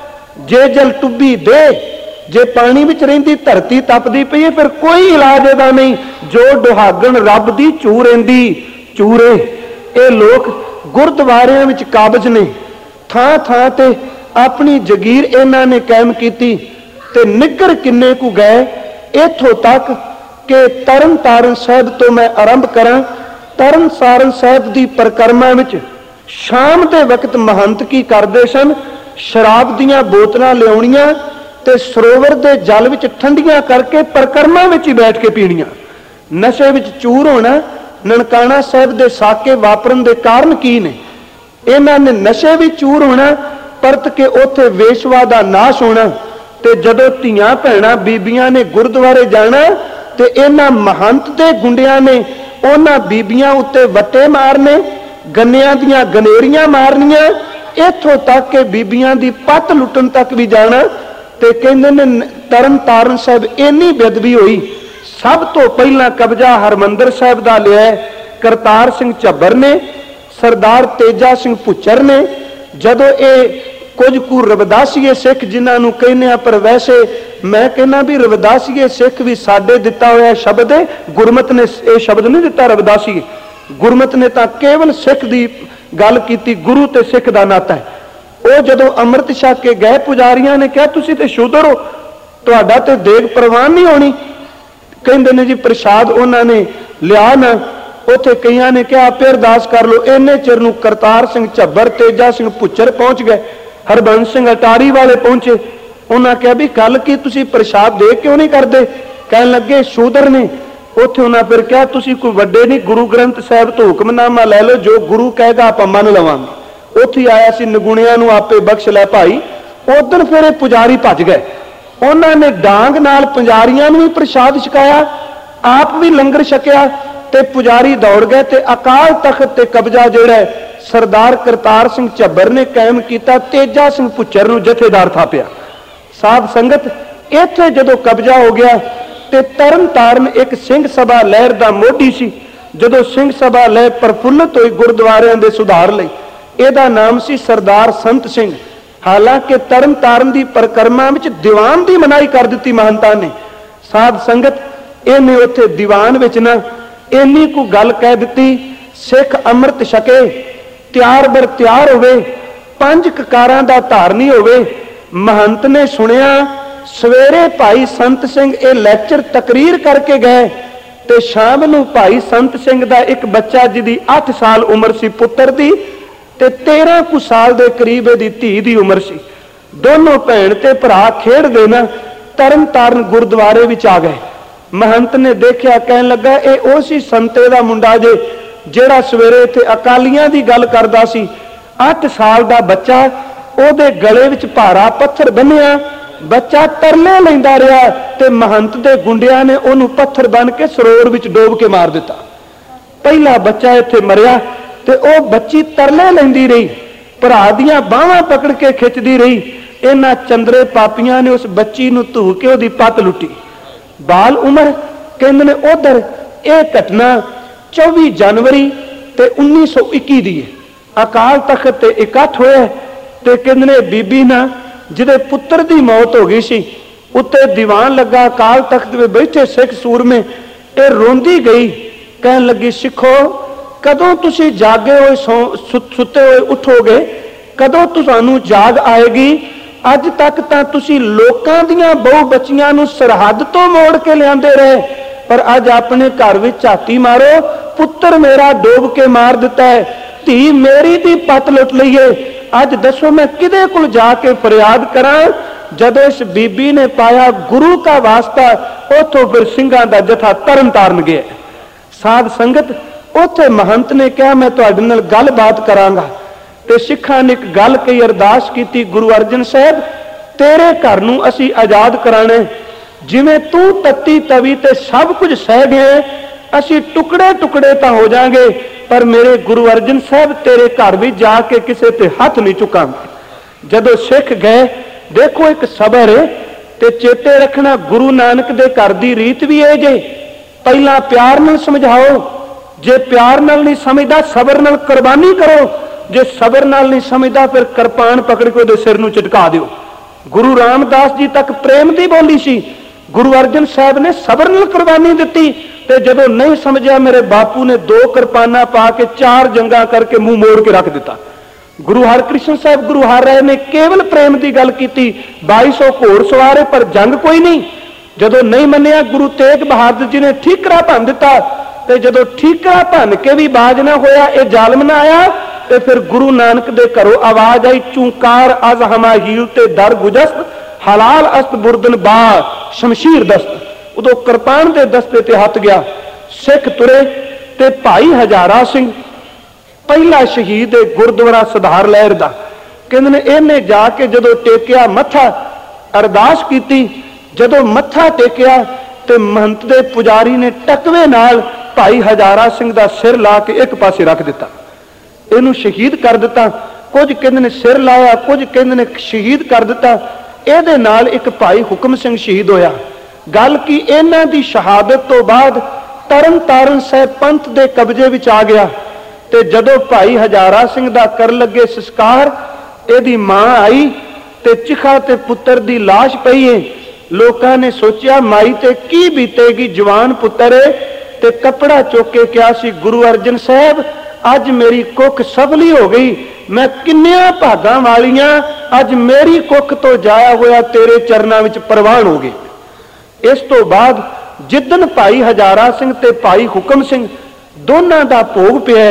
जे जल टुब्बी दे। जे पानी विच रहिंदी धरती तपदी पई है फिर कोई इलाज इहदा नहीं। जो दुहागण रब दी चूरेंदी चूरे। ये लोग गुरुद्वारियां विच काबज ने, थां थां ते अपनी जगीर इन्हां ने कायम कीती ते निगर किन्ने कु गए। इत्थों तक कि तरन तारण साहिब तो मैं आरंभ करां। तरन तारण साहिब दी परिक्रमा विच शाम दे वक्त महंत की करदे सन, शराब दीयां बोतलां लियाउणीਆਂ ते सरोवर दे जल विच ठंडियां करके परिक्रमा विच ही बैठ के पीणियां। नशे विच चूर होना ननकाना साहिब दे साके वापरन दे कारण की ने? इन्हां ने नशे भी चूर होना, परत के उत्थे वेशवा दा नाश होना। ते जदों धीआं भैणां बीबियां ने गुरुद्वारे जाना ते इन्हां महंत दे गुंडियां ने उन्हां बीबियां उत्ते वट्टे मारने, गन्नियां दियां गनेरियां मारनियां, इत्थों तक के बीबियां दी पत्त लुटन तक भी जाना। ते कहंदे ने तरन तारण साहब इन्नी बेदबी हुई। सब तो पहला कब्जा हरमंदर साहब दा लिया करतार सिंह झब्बर ने, सरदार तेजा सिंह भुच्चर ने। जदों ये कुछ कु रविदासीए सिख जिन्होंने कहने, पर वैसे मैं कहना भी रविदासीए सिख भी साडे दिता होया शब्द है, गुरमत ने यह शब्द नहीं दिता रविदासीए। गुरमत ने तो केवल सिख की गल की, गुरु ते सिख का नाता है। वो जदों अमृत छक के गए पुजारियों ने कहा तुसी ते शूदर हो, तुहाडा ते देग प्रवान नहीं होनी। कहंदे ने जी प्रसाद उन्होंने लिया ना, उत्थे कईयां ने कहा आपे अरदास कर लो। इन्ने चिर नूं करतार सिंह झब्बर, तेजा सिंह भुच्चर पहुंच गए, हरबंस सिंह अटारी वाले पहुंचे। उन्होंने कहा भी कल की तुसी प्रसाद दे क्यों नहीं करते? कहन लगे शूदर ने। उत्थे उन्होंने फिर कहा तुसी कोई वड्डे नहीं, गुरु ग्रंथ साहब तो हुक्मनामा लै लो, जो गुरु कहेगा आप मन लवांगे। उत्थे आया सी नगुणियां नूं आपे बख्श लै भाई। उदन फिर पुजारी भज गए, उन्होंने डांग नाल पुजारियां नूं भी प्रसाद छकाया, आप भी लंगर छकिया ते पुजारी दौड़ गए। ते अकाल तख्त ते कब्जा जिहड़ा सरदार करतार सिंह झब्बर ने कायम किया, तेजा सिंह भुच्चर नूं जथेदार थापिया। साध संगत इत्थे जदों कब्जा हो गया ते तरन तारण एक सिंह सभा लहर दा मोढी सी। जदों सिंह सभा लहर प्रफुल्लित हुई गुरुद्वारियां दे सुधार लई, ਇਹਦਾ नाम सी सरदार संत सिंह। हालांकि तरन तारण की परिक्रमा में दीवान की मनाही कर दी महंता ने। साध संगत इन्हें उत्थे दीवान विच ना इन्नी को गल कह दी, सिख अमृत छके, त्यार बर त्यार होवे, पंज ककारां दा धारनी होवे। महंत ने सुनिया, सवेरे भाई संत सिंह ये लैक्चर तकरीर करके गए ते शाम नूं भाई संत सिंह दा एक बच्चा जिहदी 8 साल उम्र सी पुत्र दी ते 13 कुछ साल के करीब दी धी दी उम्र सी। दोनों भैन ते भरा खेड दे ना तरन तारण गुरुद्वारे विच आ गए। महंत ने देखा, कहन लगा ये उसी संते दा मुंडा जे जिहड़ा सवेरे इत्थे अकालियां दी गल करदा सी। 8 साल दा बच्चा, ओदे गले विच भारा पत्थर बन्निया, बच्चा तरले लैंदा रहा ते महंत दे गुंडियां ने ओनू पत्थर बन के सरोवर विच डोब के मार दिता। पहला बच्चा इत्थे मरिया ते ओ बच्ची तरले लैंदी रही, भरा दियां बाहां पकड़ के खिंचदी रही। इन्हां चंद्रे पापियां ने उस बच्ची नूं धू के ओदी पत लुटी। बाल उमर कहंदे ने उधर यह घटना 24 जनवरी ते 1921 दी है। अकाल तख्त ते इकट्ठ होया ते कहंदे ने बीबी ना जिहदे पुत्र दी मौत हो गई सी, उत्ते दीवान लगा, अकाल तख्त में बैठे सिख सूरमे, ये रोंदी गई, कहन लगी सिखो कदों तुसी जागे हुए सुते हुए उठोगे, कदों तुसानू जाग आएगी। अज तक तां तुसी लोकां दियां बहु बच्चियां नू सरहद तो मोड़ के लियाते रहे, पर अज अपने घर में झाती मारो, पुत्र मेरा डोब के मार दिता है, धी मेरी दी पत लुट लईए। अज दसो मैं किदे कोल जाके फरियाद करा। जदों इस बीबी ने पाया गुरु का वास्ता, उथों फिर सिंघां दा जथा तरन तारण गया। साध संगत उथे महंत ने कहा मैं तुहाडे नाल गल बात करांगा, ते सिखां ने एक गल कही, अरदास की, गुरु अर्जन साहब तेरे घर नूं असीं आजाद कराने, जिवें तू तत्ती तवी ते सब कुछ सह गए, असीं टुकड़े टुकड़े तां हो जाएंगे, पर मेरे गुरु अर्जन साहब तेरे घर भी जाके किसी ते हाथ नहीं चुकांगे। जदों सिख गए, देखो एक सबर है ते चेते रखना, गुरु नानक दे घर दी रीत भी है जे पहला प्यार नाल समझाओ, जे प्यार नाल नहीं समझदा सबर नाल कुर्बानी करो, जे सबर नाल नहीं समझदा फिर किरपान पकड़ के उहदे सिर नूं झटका दिओ। गुरु रामदास जी तक प्रेम दी बोली सी, गुरु अर्जन साहब ने सबर नाल कुर्बानी दिती, ते जदों नहीं समझा मेरे बापू ने 2 किरपाना पा के 4 जंगा करके मुंह मोड़ के रख दिता। गुरु हरकृष्ण साहब गुरु हर राय ने केवल प्रेम की गल की, 2200 घोड़ सवारे पर जंग कोई नहीं। जदों नहीं मन्निया गुरु तेग बहादुर जी ने ठीकरा भन दिता, ते जदों ठीकरा भन के भी बाज ना होया, ये जालम ना आया, ते फिर गुरु नानक दे घरों आवाज आई, चूंकार अज हमा हील ते दर गुजस्त, हलाल अस्त बुरदन बा शमशीर दस्त। उदों किरपान के दस्ते ते हथ गया, सिख तुरे ते भाई हजारा सिंह पहला शहीद है गुरुद्वारा सुधार लहर का। कहते ने इन्हें जाके जदों टेकिया मत्था, अरदास की, जदों मत्था टेकिया तो महंत दे पुजारी ने टकवे नाल भाई हजारा सिंह का सिर ला के एक पासे रख दिता, इनू शहीद कर दिता। कुछ कहते ने सिर लाया, कुछ कहते ने शहीद कर दिता। ਇਹਦੇ ਨਾਲ एक भाई हुक्म सिंह शहीद होया। गल की इन्हां दी शहादत तो बाद तरन तारण साहिब पंथ दे कब्जे विच आ गया। ते जदों भाई हजारा सिंह दा कर लगे संस्कार, इहदी मां आई ते चिखा ते पुत्र दी लाश पई है। लोकां ने सोचिया माई ते की बीतेगी, जवान पुत्र है। ते कपड़ा चुक के कहा सी, गुरु अर्जन साहब अज मेरी कुख सफली हो गई, मैं किन्नियां भागां वालियां अज मेरी कुख तो जाया होया तेरे चरनां विच प्रवान हो गए। इस तो बाद जिदन भाई हजारा सिंह ते भाई हुक्म सिंह दोनों का भोग पिया,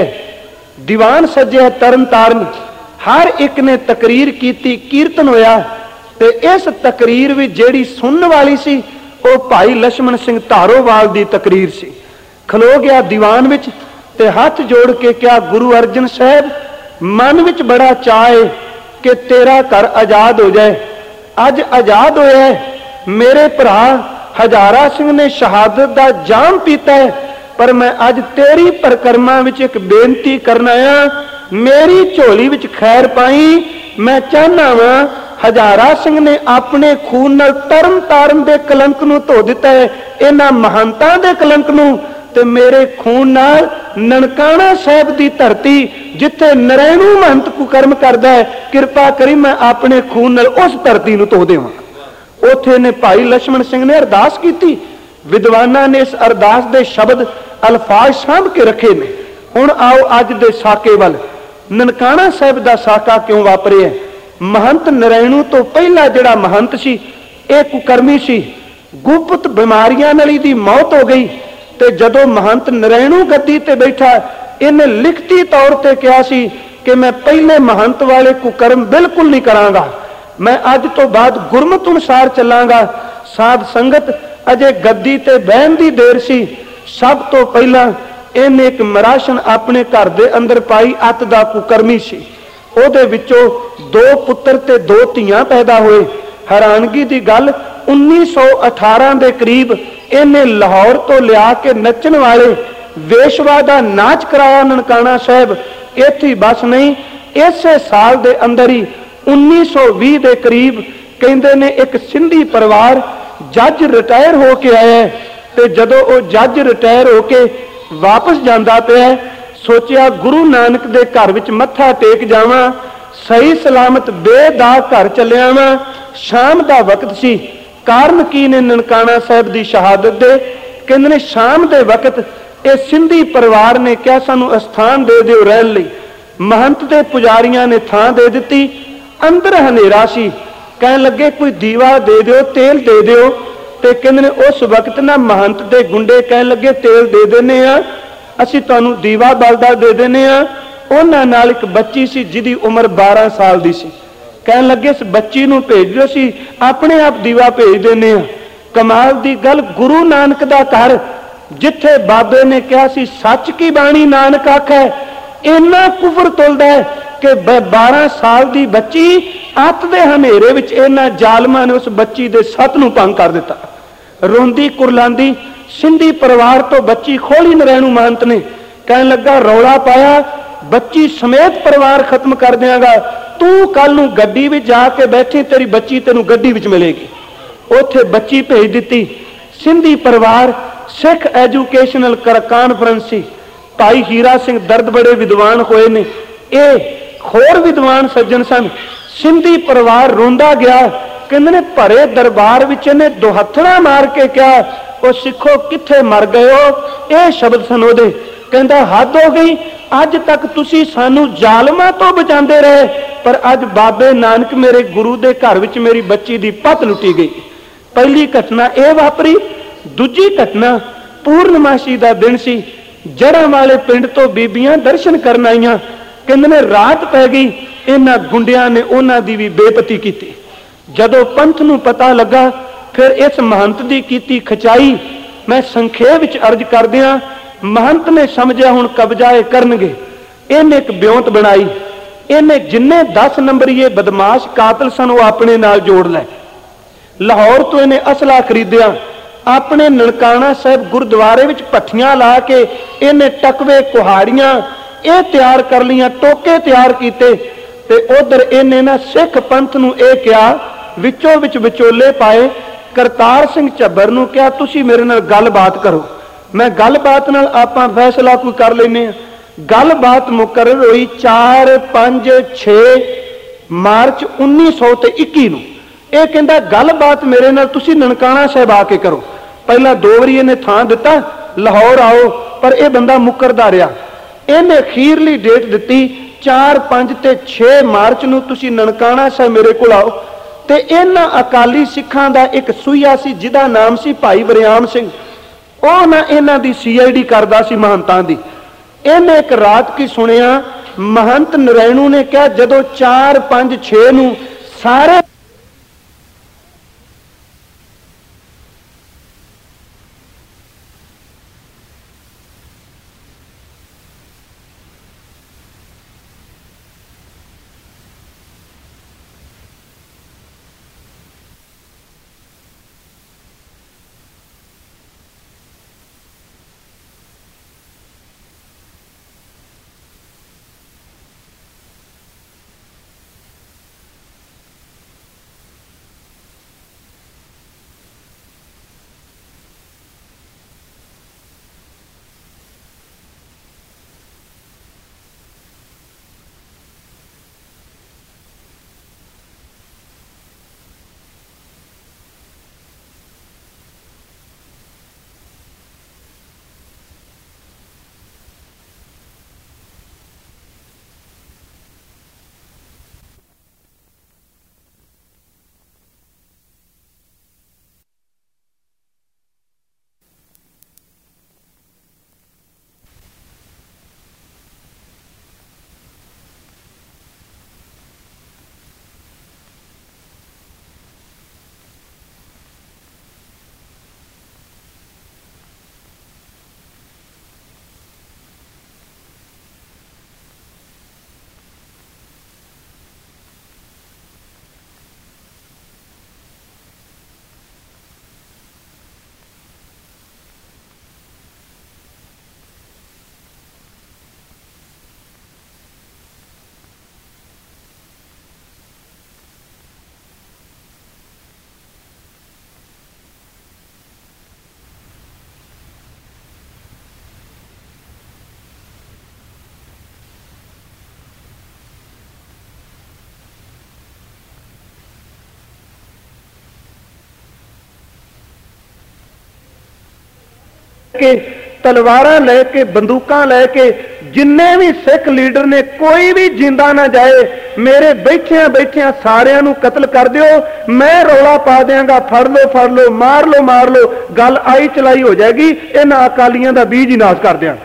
दीवान सजे तरन तारण, हर एक ने तकरीर की, कीर्तन होया। ते इस तकरीर विच जिहड़ी सुनने वाली सी वो भाई लक्ष्मण सिंह धारोवाल की तकरीर सी। खलो गया दीवान विच ते हाथ जोड़ के क्या, गुरु अर्जन साहब मन विच बड़ा चाह है कि तेरा घर आजाद हो जाए। अज आजाद होया है। मेरे भरा हजारा सिंह ने शहादत का जाम पीता है, पर मैं अज तेरी परिक्रमा विच एक बेनती करना आया, मेरी झोली विच खैर पाई। मैं चाहना वा हजारा सिंह ने अपने खून नाल तरन तारण दे कलंक नूं धो दिता है, इन्हां महंतां दे कलंक नूं। ते मेरे खून नाल ननकाना साहिब की धरती जिथे नरैणू महंत कुकर्म करता है, कृपा करी मैं अपने खून नाल उस धरती नूं धो देवां। उथे ने भाई लक्ष्मण सिंह ने अरदास की। विद्वानां ने इस अरदास दे शब्द अल्फाज सांभ के रखे ने। हुण आओ अज दे साके वल। ननकाना साहिब का साका क्यों वापरिया है? महंत नरैणू तो पहला जिहड़ा महंत सी यह कुकर्मी सी, गुप्त बीमारियां नाल इहदी मौत हो गई। ते जदों महंत नरैणू गद्दी ते बैठा, इन्हें लिखती तौर ते कहा सी कि मैं पहले महंत वाले कुकर्म बिल्कुल नहीं करांगा, मैं अज तो बाद गुरमत अनुसार चलांगा। साध संगत अजे गद्दी ते बहन दी देर सी। सब तो पहला इन्हें एक मराशन अपने घर दे अंदर पाई, अत दा कुकर्मी सी। ओहदे विचों 2 पुत्र ते 2 धीआं पैदा होए। हैरानगी दी गल 1918 के करीब इन्हें लाहौर तो लिया के नचन वाले वेशवा का नाच कराया ननकाना साहब। इत्थे बस नहीं, इस साल के अंदर ही 1920 के करीब कहते ने एक सिंधी परिवार जज रिटायर होके आया। तो जदों वो जज रिटायर होके वापस जाता पाया, सोचा गुरु नानक दे घर विच मत्था टेक जावां, सही सलामत बेदाग घर चलिया वां। शाम का वक्त सी। कारण की ने ननकाना साहब की शहादत दे, कहते ने शाम के वक्त ये सिंधी परिवार ने क्या सानू स्थान दे दिओ रहन लई। महंत के पुजारियां ने थां दे दिती। अंदर हनेरा सी, कहन लगे कोई दीवा दे दिओ, तेल दे दिओ। ते कहते ने उस वक्त ना महंत के गुंडे कहन लगे तेल दे देने आ, असीं तुहानू दीवा बलदा दे देने आ। उन्हां नाल एक बच्ची सी जिहदी उम्र 12 साल की सी। कहन लगे इस बच्ची नूं भेज दिओ, असीं अपने आप दीवा भेज देने आ। कमाल दी गल, गुरु नानक दा घर जिथे बाबे ने कहा सी सच की बाणी नानक आखै, इन्ना कुफर तुलदा है कि 12 साल की बच्ची अत दे हनेरे विच इन्हां जालमां ने उस बच्ची दे सत नूं भंग कर दिता। रोंदी कुरलांदी सिंधी परिवार तो बच्ची खोली नरैणू महंत ने। कहन लगा रौला पाया, बच्ची समेत परिवार खत्म कर देंगा, तू कल नूं गड्डी विच जाके बैठी, तेरी बच्ची तेनू गड्डी विच मिलेगी। उत्थे बच्ची भेज दिती। सिंधी परिवार सिख एजुकेशनल कॉन्फ्रेंस सी। भाई हीरा सिंह दर्द बड़े विद्वान होए ने, ये होर विद्वान सज्जन सन। सिंधी परिवार रोंदा गया, कहंदे ने भरे दरबार विच ने दोहथड़ा मार के क्या, ओ सिखो किथे मर गए हो, ये शब्द सन ओहदे। कहंदा हद हो गई, अज तक तुसी सानू जालमां तो बचांदे रहे, पर अज बाबे नानक मेरे गुरु दे घर विच मेरी बच्ची दी पत लुटी गई। पहली घटना यह वापरी। दूजी घटना पूर्णमासी का दिन सी। जड़ा वाले पिंड तो बीबियां दर्शन करन आईयां। कहंदे ने रात पै गई, इन्हां गुंडियां ने उन्हां दी भी बेपती की। जदों पंथ नूं पता लगा, फिर इस महंत दी कीती खचाई। मैं संखेप विच अर्ज करदियां, महंत ने समझिया हुण कब्जा करनगे, ਇਹਨੇ ਇੱਕ ਬਿਉਂਤ ਬਣਾਈ। ਇਹਨੇ जिन्ने 10 नंबरीए बदमाश कातल सन वो अपने नाल जोड़ लै। लाहौर तो इन्हें असला खरीदिया, अपने ननकाना साहब गुरुद्वारे विच भट्ठियां ला के इन्हें टकवे कुहाड़ियां ये तैयार कर लियां, टोके तैयार कीते ते उधर इन्हें ना सिख पंथ नूं ये कहा, विचों विच विचोले पाए। करतार सिंह झब्बर नूं कहा तुसीं मेरे नाल गलबात करो, मैं गलबात नाल आपां फैसला कोई कर लैने। गलबात मुकर्रर हुई 4, 5, 6 मार्च 1921 नूं। ਇਹ ਕਹਿੰਦਾ गलबात मेरे नाल तुसीं ननकाना साहिब आके करो। पहला 2 वारी इहने थां दिता लाहौर आओ, पर यह बंदा मुकरदा रहा। इहने अखीरली डेट दिती 4, 5 ते 6 मार्च नूं तुसीं ननकाना साहिब मेरे कोल आओ। ते इन्हां अकाली सिखां दा एक सूया सी जिहदा नाम सी भाई वरियाम सिंह, ਉਹ ना इन्हां दी CID करदा सी महंतां दी। इन्हें एक रात की सुनिया महंत नरैणू ने कहा जदों 4, 5, 6 नूं सारे के तलवारां लैके बंदूकां लैके जिन्ने भी सिख लीडर ने कोई भी जिंदा ना जाए, मेरे बैठिया बैठिया सारियां नूं कतल कर दिओ, मैं रौला पा देंगा, फड़ लो मार लो, गल आई चलाई हो जाएगी, इन्हां अकालियां दा बीज ही नाश कर दियां।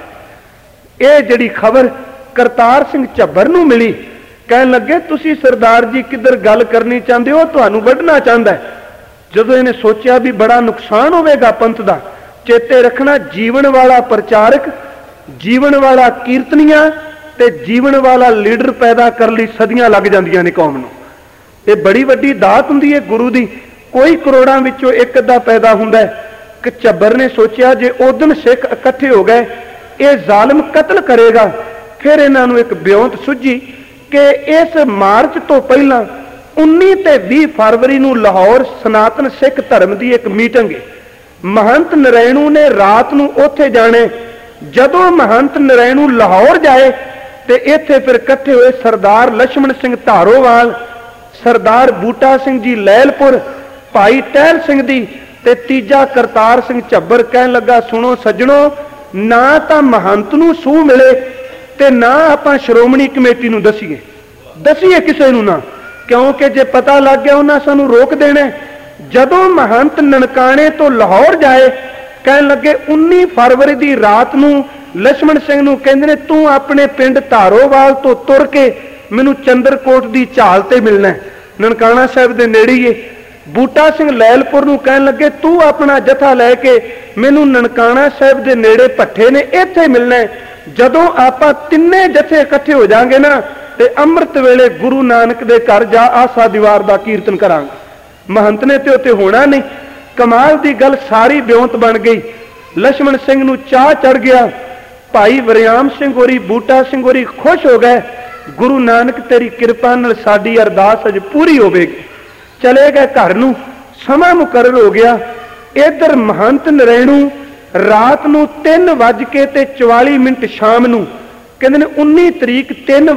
ये जिहड़ी खबर करतार सिंह झब्बर नूं मिली, कहन लगे तुसी सरदार जी किधर गल करनी चाहते हो, तुहानूं वढना चाहता है। जदों इन्हें सोचा भी बड़ा नुकसान होवेगा पंथ दा, चेते रखना जीवन वाला प्रचारक, जीवन वाला कीर्तनिया ते जीवन वाला लीडर पैदा कर ली सदियां लग जांदियां ने कौम नूं। ये बड़ी वड्डी दात हुंदी है गुरु दी, कोई करोड़ां विचों एक अद्धा पैदा हुंदा है। कि झब्बर ने सोचा जे उदन सिख इकट्ठे हो गए, ये जालिम कतल करेगा। फिर इन्हां नूं एक ब्योंत सुझी कि इस मार्च तो पहला 19 ते 20 फरवरी नूं लाहौर सनातन सिख धर्म की एक मीटिंग है। महंत नरैणू ने रात नूं उत्थे जाने। जदों महंत नरैणू लाहौर जाए तो इत्थे फिर इकट्ठे हुए सरदार लक्ष्मण सिंह धारोवाल, सरदार बूटा सिंह जी लैलपुर, भाई टहल सिंह दी ते तीजा करतार सिंह झब्बर। कहन लगा सुनो सज्जणो, ना तो महंत नूं सूह मिले ते ना आपां श्रोमणी कमेटी नूं दसीए किसे नूं ना, क्योंकि जे पता लग गया उन्हां सानूं रोक देना। जदों महंत ननकाने तो लाहौर जाए, कहन लगे 19 फरवरी की रात नूं लक्ष्मण सिंह नूं कहंदे ने तू अपने पिंड धारोवाल तो तुर के मैनू चंद्रकोट की झाल ते मिलना है, ननकाना साहब दे नेड़े ही। बूटा सिंह लैलपुर नूं कहन लगे तू अपना जथा लैके मैनू ननकाना साहब दे नेड़े भट्ठे ने इत्थे मिलना है। जदों आपां तिन्ने जथे इकट्ठे हो जाएंगे ना ते अमृत वेले गुरु नानक दे घर जा आसा दीवार दा कीर्तन करांगे। महंत ने ते उत्ते होना नहीं। कमाल दी गल सारी ब्योंत बन गई। लक्ष्मण सिंह नूं चाह चढ़ गया। भाई वरियाम सिंह होरी बूटा सिंह होरी खुश हो गए। गुरु नानक तेरी कृपा नाल साडी अरदास अज पूरी होवेगी। चले गए घर नूं। समा मुकर्रर हो गया। इधर महंत नरैणू रात नूं 3:44 शाम नूं कहंदे ने 19 तरीक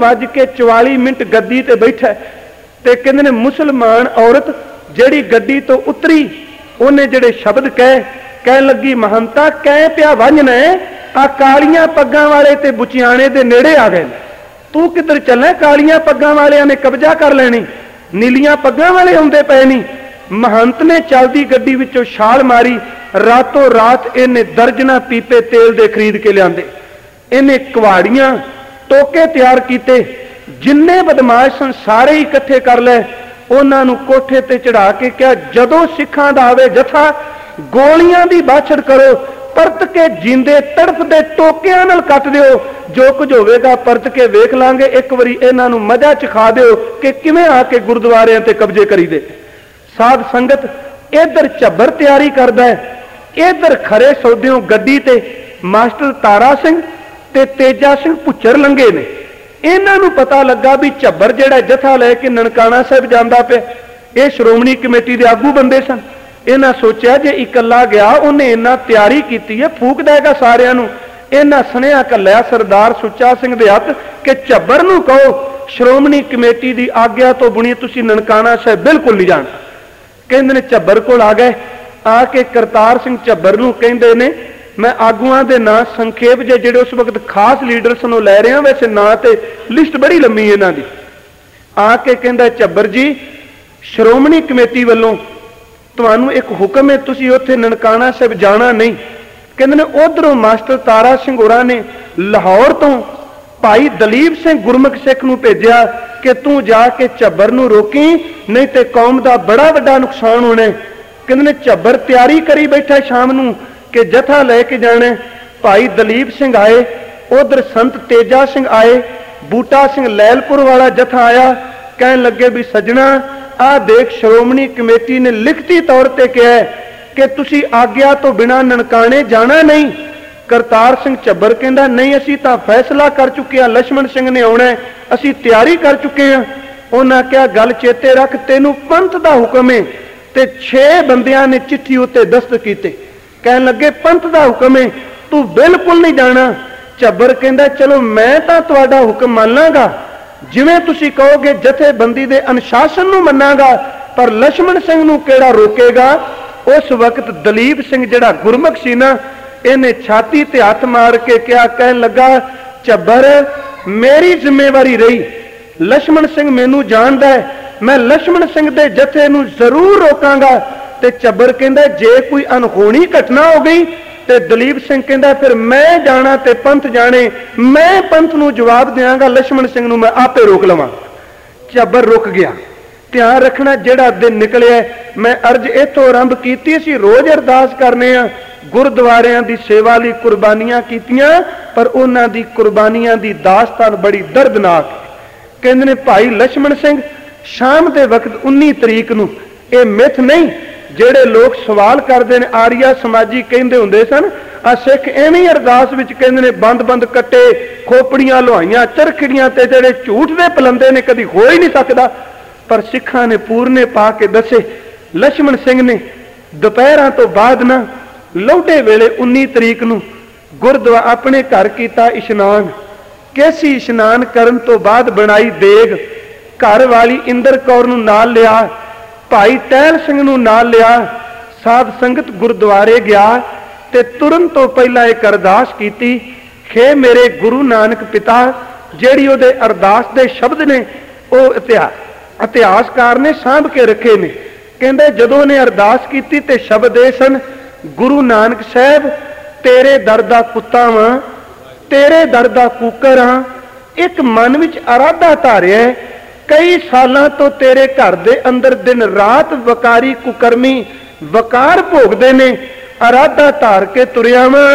3:44 गद्दी ते बैठा ते कहंदे ने मुसलमान औरत जिहड़ी गद्दी तो उतरी उन्हें जिहड़े शब्द कह लगी महंता कह पिया वंजना आ कालियां पग्गां वाले ते बुचियाणे दे नेड़े आ गए। तू किधर चले? कालियां पग्गां वालियां ने कब्जा कर लेनी, नीलियां पग्गां वाले आउंदे पए नहीं। महंत ने चलदी गड्डी विचों छाल मारी। रातों रात इन्हें दर्जना पीपे तेल दे खरीद के लियाते। इन्हें कुहाड़ियां टोके तैयार किए। जिन्ने बदमाश सन सारे ही इकट्ठे कर ले। उन्होंने कोठे ते चढ़ा के क्या जदों सिखां दा आवे जथा गोलियां दी बाछड़ करो, परत के जींदे तड़फदे टोकियां नाल कट दिओ। जो कुछ होवेगा परत के वेख लांगे। एक बारी इन्हां नूं मजा चखा दिओ कि किवें आके गुरुद्वारियां ते कब्जे करीदे। साध संगत इधर झब्बर तैयारी करदा है, इधर खरे सौदियों गड्डी ते मास्टर तारा सिंह ते तेजा सिंह भुच्चर लंघे ने। इन्हां नूं पता लगा भी झब्बर जिहड़ा जथा लैके ननकाना साहिब जांदा पिया। ये श्रोमणी कमेटी दे आगू बंदे सन। इन्हां सोचा जे इकल्ला गया उन्हें इन्ना तैयारी की है फूक देगा सारियां नूं। इन्हां सुनिया कल्लिया सरदार सुच्चा सिंह दे हत्थ कि झब्बर नूं कहो श्रोमणी कमेटी की आग्या तो बुनी तुसीं ननकाना साहिब बिल्कुल नहीं जाना। कहंदे ने झब्बर कोल आ गए। आके करतार सिंह झब्बर नूं कहंदे ने मैं आगुआं दे नां संखेप जे जिहड़े उस वक्त खास लीडर सन वो लै रहा। वैसे नां ते लिस्ट बड़ी लंबी इन्हां दी। आके कहंदा झब्बर जी श्रोमणी कमेटी वालों तुहानूं एक हुक्म है, तुसीं उत्थे ननकाना साहिब जाना नहीं। कहंदे ने उधरों मास्टर तारा सिंह होरां ने लाहौर तो भाई दलीप सिंह गुरमुख सिख नूं भेजिया कि तू जाके झब्बर नूं रोकी नहीं तो कौम का बड़ा वड्डा नुकसान होना। कहंदे ने झब्बर तैयारी करी बैठा शाम नूं कि जथा लैके जाना। भाई दलीप सिंह आए, उधर संत तेजा सिंह आए, बूटा सिंह लैलपुर वाला जथा आया। कहन लगे भी सजना आ देख श्रोमणी कमेटी ने लिखती तौर पर कहा है कि तुसी आग्या तो बिना ननकाने जाना नहीं। करतार सिंह झब्बर कहंदा नहीं असी तां फैसला कर चुके हैं, लक्ष्मण सिंह ने आउणा है, असी तैयारी कर चुके हैं। उन्हां कहा गल चेते रख तेनू पंथ दा हुक्म है। ते 6 बंदियां ने चिट्ठी उत्ते दस्तखत कीते। कहन लगे पंथ दा हुक्म है तू बिल्कुल नहीं जाना। झब्बर कहंदा चलो मैं तां तुहाडा हुक्म मान लांगा, जिवें तुसीं कहोगे जथेबंदी दे अनुशासन नूं मन्नांगा, पर लक्ष्मण सिंह नूं किहड़ा रोकेगा। उस वक्त दलीप सिंह जिहड़ा गुरमुख सी ना इन्हें छाती ते हथ मार के क्या कहन लगा झब्बर मेरी जिम्मेवारी रही, लक्ष्मण सिंह मैनू जानदा है, मैं लक्ष्मण सिंह दे जथे नूं जरूर रोकांगा। ते झब्बर कहंदा जे कोई अनहोनी घटना हो गई ते दलीप सिंह कहंदा फिर मैं जाना ते पंथ जाने, मैं पंथ नूं जवाब देंगा, लक्ष्मण सिंह नूं मैं आपे रोक लवां। झब्बर रुक गया। ध्यान रखना जिहड़ा दिन निकलिया मैं अर्ज इथों आरंभ कीती सी, रोज अरदास करने आ गुरुद्वारियां दी सेवा लई कुर्बानियां कीतियां, पर उन्हां दी कुर्बानियां दी दास्तान बड़ी दर्दनाक। कहंदे ने भाई लक्ष्मण सिंह शाम दे वक्त 19 तरीक नूं ये मिथ नहीं ਜਿਹੜੇ लोग सवाल करते हैं आरिया समाजी कहते होंगे सन आ सिख एवं अरदास विच कहते हैं बंद बंद कट्टे खोपड़ियां लोहाइयां चरखड़ियां ते जेड़े झूठ दे पलंदे ने कदी हो ही नहीं सकता। पर सिखा ने पूरने पा के दसे लक्ष्मण सिंह ने दोपहर तो बाद ना लौटे वेले 19 तरीक नूं गुरुद्वारा अपने घर कीता इशनान। कैसी इशनान करन तो बाद बनाई देग, घर वाली इंदर कौर नूं नाल लिया, भाई टहल सिंह नूं नाल लिया। साध संगत गुरुद्वारे गया ते तुरंत तो पहला एक अरदास कीती खे मेरे गुरु नानक पिता, जेड़ी ओदे अरदास दे शब्द ने वो इतिहासकार ने सांभ के रखे ने। कहंदे जदों ने अरदास कीती ते शब्द ए सन गुरु नानक साहब तेरे दर दा कुत्ता वां, तेरे दर दा कूकर हां, एक मन विच अराधा धारिया है, कई सालों तो तेरे घर दे अंदर दिन रात वकारी कुकर्मी वकार भोगदे ने, अराधा धार के तुरिया वां,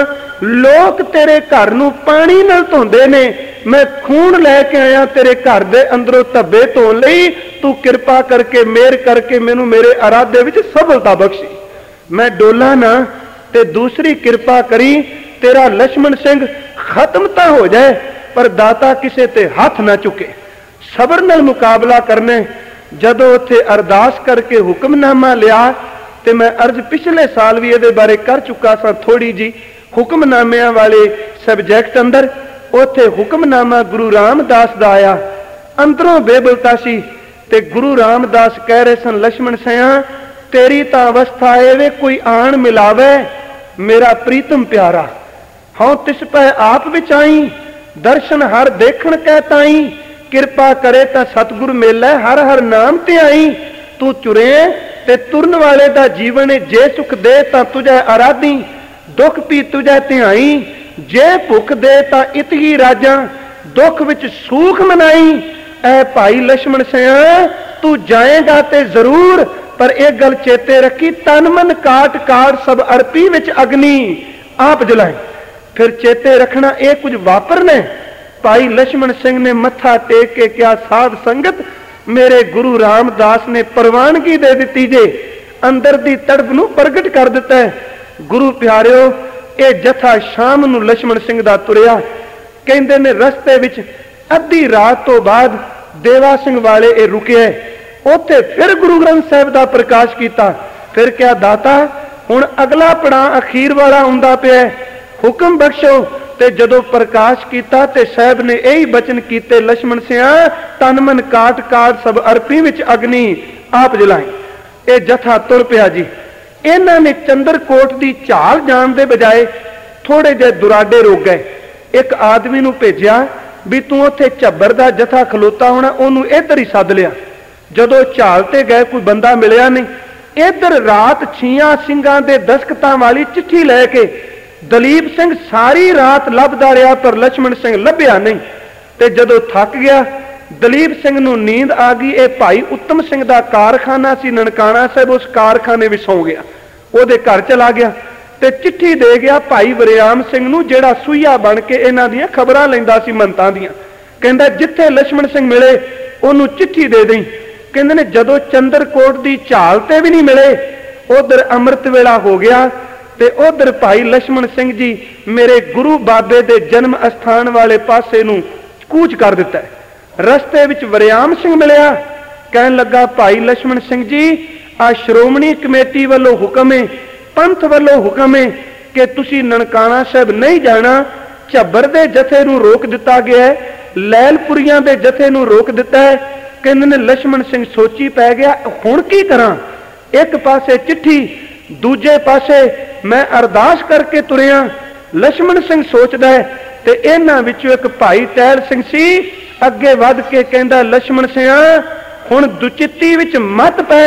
लोग तेरे घर नूं पानी नाल धोंदे ने, मैं खून लैके आया तेरे घर दे अंदरों धब्बे धोण लई, तू किरपा करके मेहर करके मैनू मेरे अराधे विच सफलता बख्शी। मैं डोला ना ते दूसरी किरपा करी तेरा लक्ष्मण सिंह खत्म तो हो जाए पर दाता किसे ते हाथ ना चुके। सबर नाल मुकाबला करने। जदों उत्थे अरदास करके हुक्मनामा लिया ते मैं अर्ज पिछले साल भी ये बारे कर चुका सा थोड़ी जी, हुक्मनामिया वाले सबजैक्ट अंदर उत्थे हुक्मनामा गुरु रामदास दा आया। अंदरों बेबलता सी ते गुरु रामदास कह रहे सन, लक्ष्मण सिंह तेरी तां अवस्था एवे कोई आन मिलावे मेरा प्रीतम प्यारा, हाँ तिस पै आप विच आई, दर्शन हर देखण कै ताई, किरपा करे ता सतगुर मेले हर हर नाम ते आई। तू चुरे ते तुरन वाले दा जीवन जे सुख दे ता तुझे आराधी, दुख भी तुझे ध्याई, जे भुख दे ता इतही राजा, दुख विच सूख मनाई। ऐ भाई लक्ष्मण सिंह तू जाएगा ते जरूर, पर एक गल चेते रखी, तन मन काट काट सब अरपी विच अग्नि आप जलाए। फिर चेते रखना ये कुछ वापरने। भाई लक्ष्मण सिंह ने मत्था टेक के क्या, साध संगत मेरे गुरु रामदास ने प्रवानगी दे दी जे, अंदर दी तड़प नूं प्रगट कर दिता है। गुरु प्यारिओ ये जथा शाम नूं लक्ष्मण सिंह दा तुरिया। कहंदे ने रस्ते विच अद्धी रात तो बाद देवा सिंह वाले ये रुके, उत्थे फिर गुरु ग्रंथ साहिब दा प्रकाश किया। फिर क्या दाता हुण अगला पड़ा अखीर वाला हुंदा पिया, हुक्म बख्शो। ते जदों प्रकाश किया ते साहब ने यही बचन कीते, लक्ष्मण सिंह तन मन काट काट सब अरपी विच अग्नि आप जलाए। ये जथा तुर पिया जी। इन्हां ने चंद्रकोट की झाल जाण दे बजाए थोड़े जे दुराडे रोक गए। एक आदमी नूं भेजिया भी तू उत्थे झब्बर दा जथा खलोता होना, उहनूं इधर ही सद लिया। जदों झाल ते गए कोई बंदा मिलिया नहीं, इधर रात छियां सिंगां दे दस्खतां वाली चिट्ठी लैके दलीप सिंह सारी रात लभदा रहा पर लक्ष्मण सिंह लभ्या नहीं। ते जदों थक गया दलीप सिंह नूं नींद आ गई। ये भाई उत्तम सिंह दा कारखाना सी ननकाना साहिब, उस कारखाने विच सौ गया, उहदे घर चला गया ते चिट्ठी दे गया भाई वरियाम सिंह नूं, जिहड़ा सुईया बन के इन्हां दीयां खबरां लैंदा सी मंतां दीयां। कहंदा जिथे लक्ष्मण सिंह मिले उहनूं चिट्ठी दे दें। कहंदे ने जदों चंद्रकोट दी झाल ते भी नहीं मिले, उधर अमृत वेला हो गया ते उधर भाई लक्ष्मण सिंह जी मेरे गुरु बाबे दे जन्म अस्थान वाले पासे नूं कूच कर दिता है। रस्ते विच वरियाम सिंह मिलिया, कहन लगा भाई लक्ष्मण सिंह जी आ श्रोमणी कमेटी वालों हुक्म है, पंथ वालों हुक्म है कि तुसी ननकाना साहिब नहीं जाना। झब्बर दे जथे नूं रोक दिता गया है, लैलपुरियां दे जथे नूं रोक दिता है। कहंदे ने लक्ष्मण सिंह सोची पै गया, हुण की करां? एक पासे चिट्ठी, दूजे पासे मैं अरदास करके तुरिया। लक्ष्मण सिंह सोचदा है ते इन्हां विचों एक भाई टहल सिंह सी, अगे वध के कहंदा लक्ष्मण सिंह हुण दुचित्ती विच मत पै,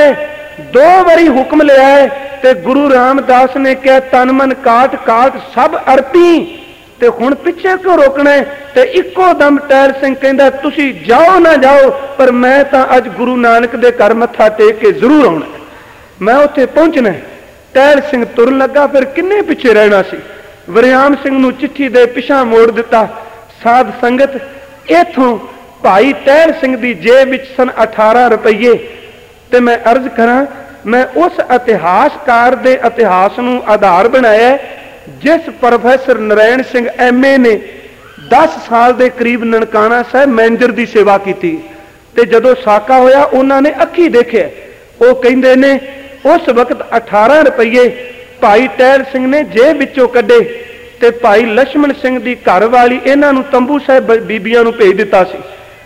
2 वारी हुक्म लिया है ते गुरु रामदास ने कहा तन मन काट काट सब अरपी, ते हुण पिछे क्यों रोकना है? ते इक्को दम टहल सिंह कहंदा तुसी जाओ ना जाओ, पर मैं तां अज गुरु नानक दे घर मत्था टेक के जरूर आउणा, मैं उत्थे पहुंचना है। टहल सिंह तुरन लगा, फिर किन्ने पिछे रहना सी। वरियाम सिंह नूं चिट्ठी दे पिछा मोड़ दिता। साध संगत इथों भाई टहल सिंह दी जेब विच सन 18 रुपये। ते मैं अर्ज करा, मैं उस इतिहासकार दे इतिहास नूं आधार बनाया जिस प्रोफैसर नारायण सिंह MA ने 10 साल दे करीब ननकाना साहिब मैनेजर दी सेवा की। ते जदों साका होया उन्होंने अखी देखे, वो कहंदे ने उस वक्त 18 रुपये भाई टहल सिंह ने जेब विचों कड्डे ते भाई लक्ष्मण सिंह दी घर वाली इन्हां नूं तंबू साहिब बीबियां नूं भेज दिता सी।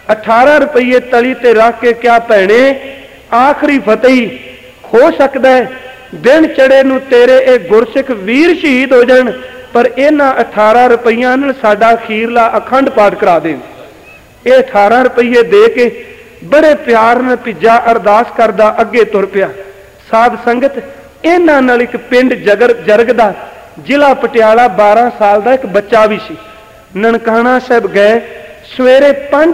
18 रुपये तली ते रख के क्या भैणे आखिरी फतेही हो सकता है, दिन चढ़े नूं तेरे ए गुरसिख वीर शहीद हो जाण, पर इन्हां 18 रुपइयां नाल साडा अखीरला अखंड पाठ करा देण। ये 18 रुपये दे के बड़े प्यार नाल भिजा अरदास करदा अगे तुर पिया। साध संगत इन्हां नाल एक पिंड जरगदा जिला पटियाला 12 साल का एक बच्चा भी सी। ननकाना साहिब गए सवेरे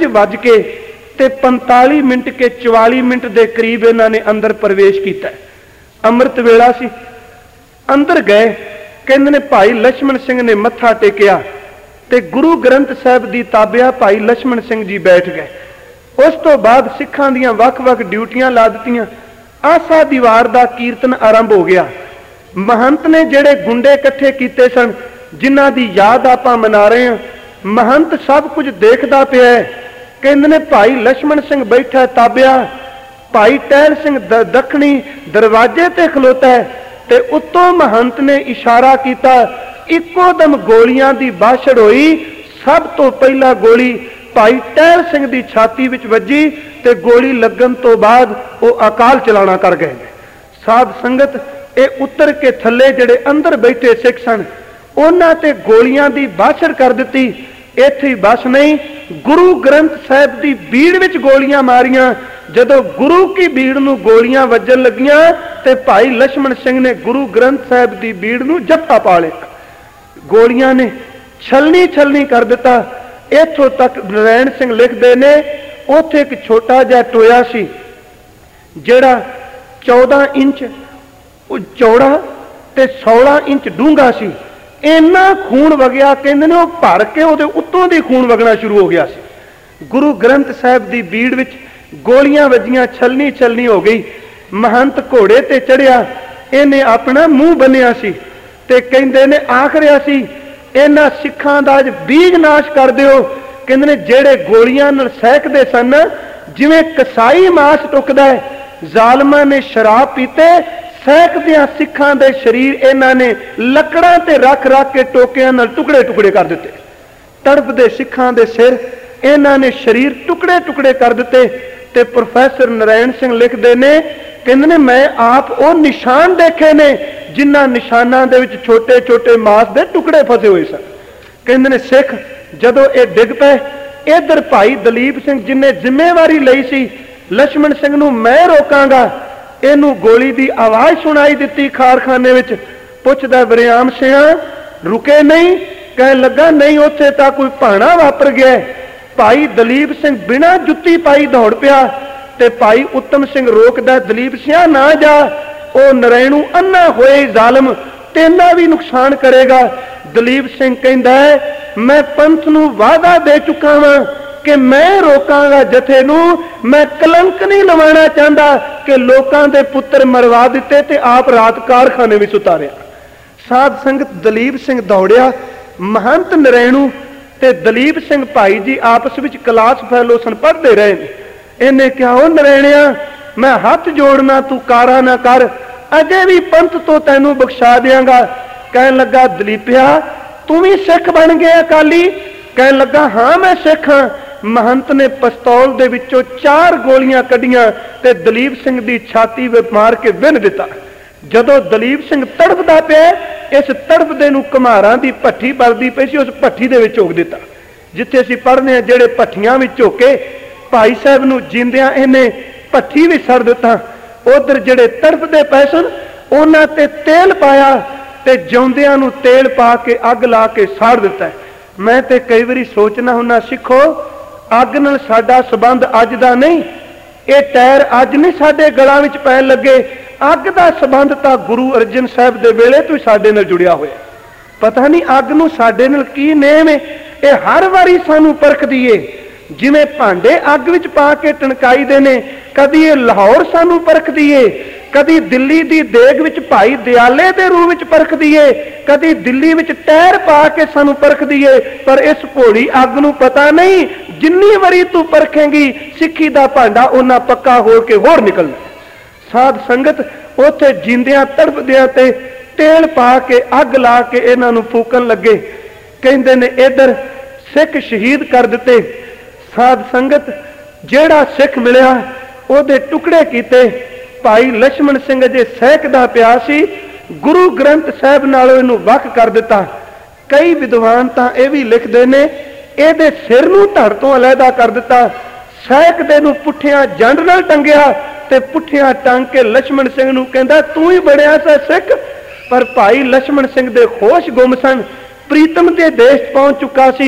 5:45 के 44 मिनट के करीब इन्हों ने अंदर प्रवेश किया। अमृत वेला सी, अंदर गए ਕਹਿੰਦੇ ਨੇ ਭਾਈ ਲక్ష్మణ ਸਿੰਘ ਨੇ ਮੱਥਾ ਟੇਕਿਆ ਤੇ ਗੁਰੂ ਗ੍ਰੰਥ ਸਾਹਿਬ ਦੀ ਤਾਬਿਆ ਭਾਈ ਲక్ష్మణ ਸਿੰਘ ਜੀ ਬੈਠ ਗਏ। ਉਸ ਤੋਂ ਬਾਅਦ ਸਿੱਖਾਂ ਦੀਆਂ ਵੱਖ-ਵੱਖ ਡਿਊਟੀਆਂ ਲਾ ਦਿੱਤੀਆਂ। ਆਸਾ ਦੀ ਵਾਰ ਦਾ ਕੀਰਤਨ ਆਰੰਭ ਹੋ ਗਿਆ। ਮਹੰਤ ਨੇ ਜਿਹੜੇ ਗੁੰਡੇ ਇਕੱਠੇ ਕੀਤੇ ਸਨ, ਜਿਨ੍ਹਾਂ ਦੀ ਯਾਦ ਆਪਾਂ ਮਨਾ ਰਹੇ ਹਾਂ, ਮਹੰਤ ਸਭ ਕੁਝ ਦੇਖਦਾ ਪਿਆ ਹੈ। ਕਹਿੰਦੇ ਨੇ ਭਾਈ ਲక్ష్మణ ਸਿੰਘ ਬੈਠਾ ਤਾਬਿਆ, ਭਾਈ ਟਹਿਲ ਸਿੰਘ ਦੱਖਣੀ ਦਰਵਾਜ਼ੇ ਤੇ ਖਲੋਤਾ ਹੈ ਤੇ ਉੱਤੋਂ ਮਹੰਤ ਨੇ ਇਸ਼ਾਰਾ ਕੀਤਾ। ਇੱਕੋ ਦਮ ਗੋਲੀਆਂ ਦੀ ਬਾਛੜ ਹੋਈ। ਸਭ ਤੋਂ ਪਹਿਲਾਂ ਗੋਲੀ ਭਾਈ ਟਹਿਲ ਸਿੰਘ ਦੀ ਛਾਤੀ ਵਿੱਚ ਵੱਜੀ ਤੇ ਗੋਲੀ ਲੱਗਣ ਤੋਂ ਬਾਅਦ ਉਹ ਅਕਾਲ ਚਲਾਣਾ ਕਰ ਗਏ। ਸਾਧ ਸੰਗਤ, ਇਹ ਉਤਰ ਕੇ ਥੱਲੇ ਜਿਹੜੇ ਅੰਦਰ ਬੈਠੇ ਸਿੱਖ ਸਨ, ਉਹਨਾਂ ਤੇ ਗੋਲੀਆਂ ਦੀ ਬਾਛੜ ਕਰ ਦਿੱਤੀ। ਇੱਥੇ ਹੀ ਬਸ ਨਹੀਂ, ਗੁਰੂ ਗ੍ਰੰਥ ਸਾਹਿਬ ਦੀ ਬੀੜ ਵਿੱਚ ਗੋਲੀਆਂ ਮਾਰੀਆਂ। ਜਦੋਂ ਗੁਰੂ ਕੀ ਬੀੜ ਨੂੰ ਗੋਲੀਆਂ ਵੱਜਣ ਲੱਗੀਆਂ ਤੇ ਭਾਈ ਲక్ష్మణ ਸਿੰਘ ਨੇ ਗੁਰੂ ਗ੍ਰੰਥ ਸਾਹਿਬ ਦੀ ਬੀੜ ਨੂੰ ਜੱਫਾ ਪਾ ਲਿਆ। ਗੋਲੀਆਂ ਨੇ ਛਲਣੀ ਛਲਣੀ ਕਰ ਦਿੱਤਾ। ਇੱਥੋਂ ਤੱਕ ਨਰੈਣ ਸਿੰਘ ਲਿਖਦੇ ਨੇ, ਉੱਥੇ ਇੱਕ ਛੋਟਾ ਜਿਹਾ ਟੋਇਆ ਸੀ ਜਿਹੜਾ 14 ਇੰਚ ਚੌੜਾ ਤੇ 16 ਇੰਚ ਡੂੰਘਾ ਸੀ। ਇੰਨਾ ਖੂਨ ਵਗਿਆ, ਕਹਿੰਦੇ ਨੇ ਉਹ ਭਰ ਕੇ ਉਹਦੇ ਉੱਤੋਂ ਦੀ ਖੂਨ ਵਗਣਾ ਸ਼ੁਰੂ ਹੋ ਗਿਆ ਸੀ। ਗੁਰੂ ਗ੍ਰੰਥ ਸਾਹਿਬ ਦੀ ਬੀੜ ਵਿੱਚ ਗੋਲੀਆਂ ਵੱਜੀਆਂ, ਛਲਣੀ ਛਲਣੀ ਹੋ ਗਈ। ਮਹੰਤ ਘੋੜੇ ਤੇ ਚੜਿਆ, ਇਹਨੇ ਆਪਣਾ ਮੂੰਹ ਬੰਨਿਆ ਸੀ ਤੇ ਕਹਿੰਦੇ ਨੇ ਆਖ ਰਿਹਾ ਸੀ, ਇਹਨਾਂ ਸਿੱਖਾਂ ਦਾ ਅੱਜ ਬੀਜ ਨਾਸ਼ ਕਰ ਦਿਓ। ਕਹਿੰਦੇ ਨੇ ਜਿਹੜੇ ਗੋਲੀਆਂ ਨਾਲ ਸਹਿਕਦੇ ਸਨ, ਜਿਵੇਂ ਕਸਾਈ ਮਾਸ ਟੁੱਕਦਾ ਹੈ, ਜ਼ਾਲਮਾਂ ਨੇ ਸ਼ਰਾਬ ਪੀਤੇ, ਸਹਿਕਦਿਆਂ ਸਿੱਖਾਂ ਦੇ ਸਰੀਰ ਇਹਨਾਂ ਨੇ ਲੱਕੜਾਂ ਤੇ ਰੱਖ ਰੱਖ ਕੇ ਟੋਕਿਆਂ ਨਾਲ ਟੁਕੜੇ ਟੁਕੜੇ ਕਰ ਦਿੱਤੇ। ਤੜਫਦੇ ਸਿੱਖਾਂ ਦੇ ਸਿਰ ਇਹਨਾਂ ਨੇ ਸਰੀਰ ਟੁਕੜੇ ਟੁਕੜੇ ਕਰ ਦਿੱਤੇ। ਤੇ ਪ੍ਰੋਫੈਸਰ ਨਰੈਣ ਸਿੰਘ ਲਿਖਦੇ ਨੇ, ਕਹਿੰਦੇ ਨੇ ਮੈਂ ਆਪ ਉਹ ਨਿਸ਼ਾਨ ਦੇਖੇ ਨੇ ਜਿਨ੍ਹਾਂ ਨਿਸ਼ਾਨਾਂ ਦੇ ਵਿੱਚ ਛੋਟੇ ਛੋਟੇ ਮਾਸ ਦੇ ਟੁਕੜੇ ਫਸੇ ਹੋਏ ਸਨ। ਕਹਿੰਦੇ ਨੇ ਸਿੱਖ ਜਦੋਂ ਇਹ ਡਿੱਗ ਪਏ, ਇਧਰ ਭਾਈ ਦਲੀਪ ਸਿੰਘ ਜਿਨੇ ਜ਼ਿੰਮੇਵਾਰੀ ਲਈ ਸੀ ਲక్ష్మణ ਸਿੰਘ ਨੂੰ ਮੈਂ ਰੋਕਾਂਗਾ, ਇਹਨੂੰ ਗੋਲੀ ਦੀ ਆਵਾਜ਼ ਸੁਣਾਈ ਦਿੱਤੀ ਖਾਰਖਾਨੇ ਵਿੱਚ। ਪੁੱਛਦਾ ਵਰਿਆਮ ਸਿਆ ਰੁਕੇ ਨਹੀਂ? ਕਹਿਣ ਲੱਗਾ ਨਹੀਂ, ਉੱਥੇ ਤਾਂ ਕੋਈ ਭਾਣਾ ਵਾਪਰ ਗਿਆ। ਭਾਈ ਦਲੀਪ ਸਿੰਘ ਬਿਨਾਂ ਜੁੱਤੀ ਪਾਈ ਦੌੜ ਪਿਆ ਤੇ ਭਾਈ ਉੱਤਮ ਸਿੰਘ ਰੋਕਦਾ, ਦਲੀਪ ਸਿਆ ਨਾ ਜਾ, ਉਹ ਨਰੈਣੂ ਅੰਨਾ ਹੋਏ ਜ਼ਾਲਮ ਤੇਨਾ ਵੀ ਨੁਕਸਾਨ ਕਰੇਗਾ। ਦਲੀਪ ਸਿੰਘ ਕਹਿੰਦਾ ਮੈਂ ਪੰਥ ਨੂੰ ਵਾਅਦਾ ਦੇ ਚੁੱਕਾ ਵਾਂ ਕਿ ਮੈਂ ਰੋਕਾਂਗਾ ਜਥੇ ਨੂੰ। ਮੈਂ ਕਲੰਕ ਨਹੀਂ ਲਵਾਉਣਾ ਚਾਹੁੰਦਾ ਕਿ ਲੋਕਾਂ ਦੇ ਪੁੱਤਰ ਮਰਵਾ ਦਿੱਤੇ ਤੇ ਆਪ ਰਾਤ ਕਾਰਖਾਨੇ ਵਿੱਚ ਉਤਾਰਿਆ। ਸਾਧ ਸੰਗਤ, ਦਲੀਪ ਸਿੰਘ ਦੌੜਿਆ। ਮਹੰਤ ਨਰੈਣੂ ਤੇ ਦਲੀਪ ਸਿੰਘ ਭਾਈ ਜੀ ਆਪਸ ਵਿੱਚ ਕਲਾਸ ਫੈਲੋ ਸਨ, ਪੜ੍ਹਦੇ ਰਹੇ ਨੇ। ਇਹਨੇ ਕਿਹਾ ਉਹ ਨਰੈਣਿਆ, ਮੈਂ ਹੱਥ ਜੋੜਨਾ, ਤੂੰ ਕਾਰਾ ਨਾ ਕਰ, ਅਜੇ ਵੀ ਪੰਥ ਤੋਂ ਤੈਨੂੰ ਬਖਸ਼ਾ ਦਿਆਂਗਾ। ਕਹਿਣ ਲੱਗਾ ਦਲੀਪਿਆ ਤੂੰ ਵੀ ਸਿੱਖ ਬਣ ਗਿਆ ਅਕਾਲੀ? ਕਹਿਣ ਲੱਗਾ ਹਾਂ ਮੈਂ ਸਿੱਖ ਹਾਂ। ਮਹੰਤ ਨੇ ਪਿਸਤੌਲ ਦੇ ਵਿੱਚੋਂ 4 ਗੋਲੀਆਂ ਕੱਢੀਆਂ ਤੇ ਦਲੀਪ ਸਿੰਘ ਦੀ ਛਾਤੀ ਵਿੱਚ ਮਾਰ ਕੇ ਵਿੰਨ ਦਿੱਤਾ। ਜਦੋਂ ਦਲੀਪ ਸਿੰਘ ਤੜਫਦਾ ਪਿਆ, ਇਸ ਤੜਫਦੇ ਨੂੰ ਘਮਾਰਾਂ ਦੀ ਭੱਠੀ ਬਲਦੀ ਪਈ ਸੀ, ਉਸ ਭੱਠੀ ਦੇ ਵਿੱਚ ਝੋਕ ਦਿੱਤਾ। ਜਿੱਥੇ ਅਸੀਂ ਪੜ੍ਹਦੇ ਹਾਂ ਜਿਹੜੇ ਭੱਠੀਆਂ ਵਿੱਚ ਝੋਕੇ, ਭਾਈ ਸਾਹਿਬ ਨੂੰ ਜਿੰਦਿਆਂ ਇਹਨੇ ਭੱਠੀ ਵਿੱਚ ਸੜ ਦਿੱਤਾ। ਉਧਰ ਜਿਹੜੇ ਤੜਫਦੇ ਪਏ ਸਨ ਉਹਨਾਂ ਤੇ ਤੇਲ ਪਾਇਆ ਤੇ ਜਿਉਂਦਿਆਂ ਨੂੰ ਤੇਲ ਪਾ ਕੇ ਅੱਗ ਲਾ ਕੇ ਸਾੜ ਦਿੱਤਾ। ਮੈਂ ਤੇ ਕਈ ਵਾਰੀ ਸੋਚਣਾ ਹੁੰਦਾ, ਸਿੱਖੋ ਅੱਗ ਨਾਲ ਸਾਡਾ ਸਬੰਧ ਅੱਜ ਦਾ ਨਹੀਂ, ਇਹ ਟਾਇਰ ਅੱਜ ਨਹੀਂ ਸਾਡੇ ਗਲਾਂ ਵਿੱਚ ਪੈਣ ਲੱਗੇ। ਅੱਗ ਦਾ ਸਬੰਧ ਤਾਂ ਗੁਰੂ ਅਰਜਨ ਸਾਹਿਬ ਦੇ ਵੇਲੇ ਤੋਂ ਸਾਡੇ ਨਾਲ ਜੁੜਿਆ ਹੋਇਆ। ਪਤਾ ਨਹੀਂ ਅੱਗ ਨੂੰ ਸਾਡੇ ਨਾਲ ਕੀ ਨੇਮ ਹੈ। ਇਹ ਹਰ ਵਾਰੀ ਸਾਨੂੰ ਪਰਖਦੀ ਏ। ਜਿਵੇਂ ਭਾਂਡੇ ਅੱਗ ਵਿੱਚ ਪਾ ਕੇ ਟਣਕਾਈਦੇ ਨੇ, ਕਦੀ ਇਹ ਲਾਹੌਰ ਸਾਨੂੰ ਪਰਖਦੀ ਏ, ਕਦੀ ਦਿੱਲੀ ਦੀ ਦੇਗ ਵਿੱਚ ਭਾਈ ਦਿਆਲੇ ਦੇ ਰੂਪ ਵਿੱਚ ਪਰਖਦੀ ਏ, ਕਦੀ ਦਿੱਲੀ ਵਿੱਚ ਟਾਇਰ ਪਾ ਕੇ ਸਾਨੂੰ ਪਰਖਦੀ ਏ। ਪਰ ਇਸ ਭੋਲੀ ਅੱਗ ਨੂੰ ਪਤਾ ਨਹੀਂ, ਜਿੰਨੀ ਵਾਰੀ ਤੂੰ ਪਰਖੇਂਗੀ ਸਿੱਖੀ ਦਾ ਭਾਂਡਾ ਉਹਨਾਂ ਪੱਕਾ ਹੋ ਕੇ ਹੋਰ ਨਿਕਲਣਾ। ਸਾਧ ਸੰਗਤ, ਉੱਥੇ ਜਿੰਦਿਆਂ ਤੜਫਦਿਆਂ ਤੇ ਤੇਲ ਪਾ ਕੇ ਅੱਗ ਲਾ ਕੇ ਇਹਨਾਂ ਨੂੰ ਫੂਕਣ ਲੱਗੇ। ਕਹਿੰਦੇ ਨੇ ਇਧਰ ਸਿੱਖ ਸ਼ਹੀਦ ਕਰ ਦਿੱਤੇ। ਸਾਧ ਸੰਗਤ, ਜਿਹੜਾ ਸਿੱਖ ਮਿਲਿਆ ਉਹਦੇ ਟੁਕੜੇ ਕੀਤੇ। ਭਾਈ ਲక్ష్మణ ਸਿੰਘ ਜੇ ਸਹਿਕਦਾ ਪਿਆ ਸੀ, ਗੁਰੂ ਗ੍ਰੰਥ ਸਾਹਿਬ ਨਾਲੋਂ ਇਹਨੂੰ ਵੱਖ ਕਰ ਦਿੱਤਾ। ਕਈ ਵਿਦਵਾਨ ਤਾਂ ਇਹ ਵੀ ਲਿਖਦੇ ਨੇ ਇਹਦੇ ਸਿਰ ਨੂੰ ਧੜ ਤੋਂ ਅਲੱਗਾ ਕਰ ਦਿੱਤਾ। ਸਹਿਕਦੇ ਨੂੰ ਪੁੱਠਿਆਂ ਜੰਡ ਨਾਲ ਟੰਗਿਆ ਤੇ ਪੁੱਠਿਆਂ ਟੰਗ ਕੇ ਲక్ష్మణ ਸਿੰਘ ਨੂੰ ਕਹਿੰਦਾ ਤੂੰ ਹੀ ਬਣਿਆ ਸਾ ਸਿੱਖ। ਪਰ ਭਾਈ ਲక్ష్మణ ਸਿੰਘ ਦੇ ਹੋਸ਼ ਗੁੰਮ ਸਨ, ਪ੍ਰੀਤਮ ਦੇ ਦੇਸ਼ ਪਹੁੰਚ ਚੁੱਕਾ ਸੀ,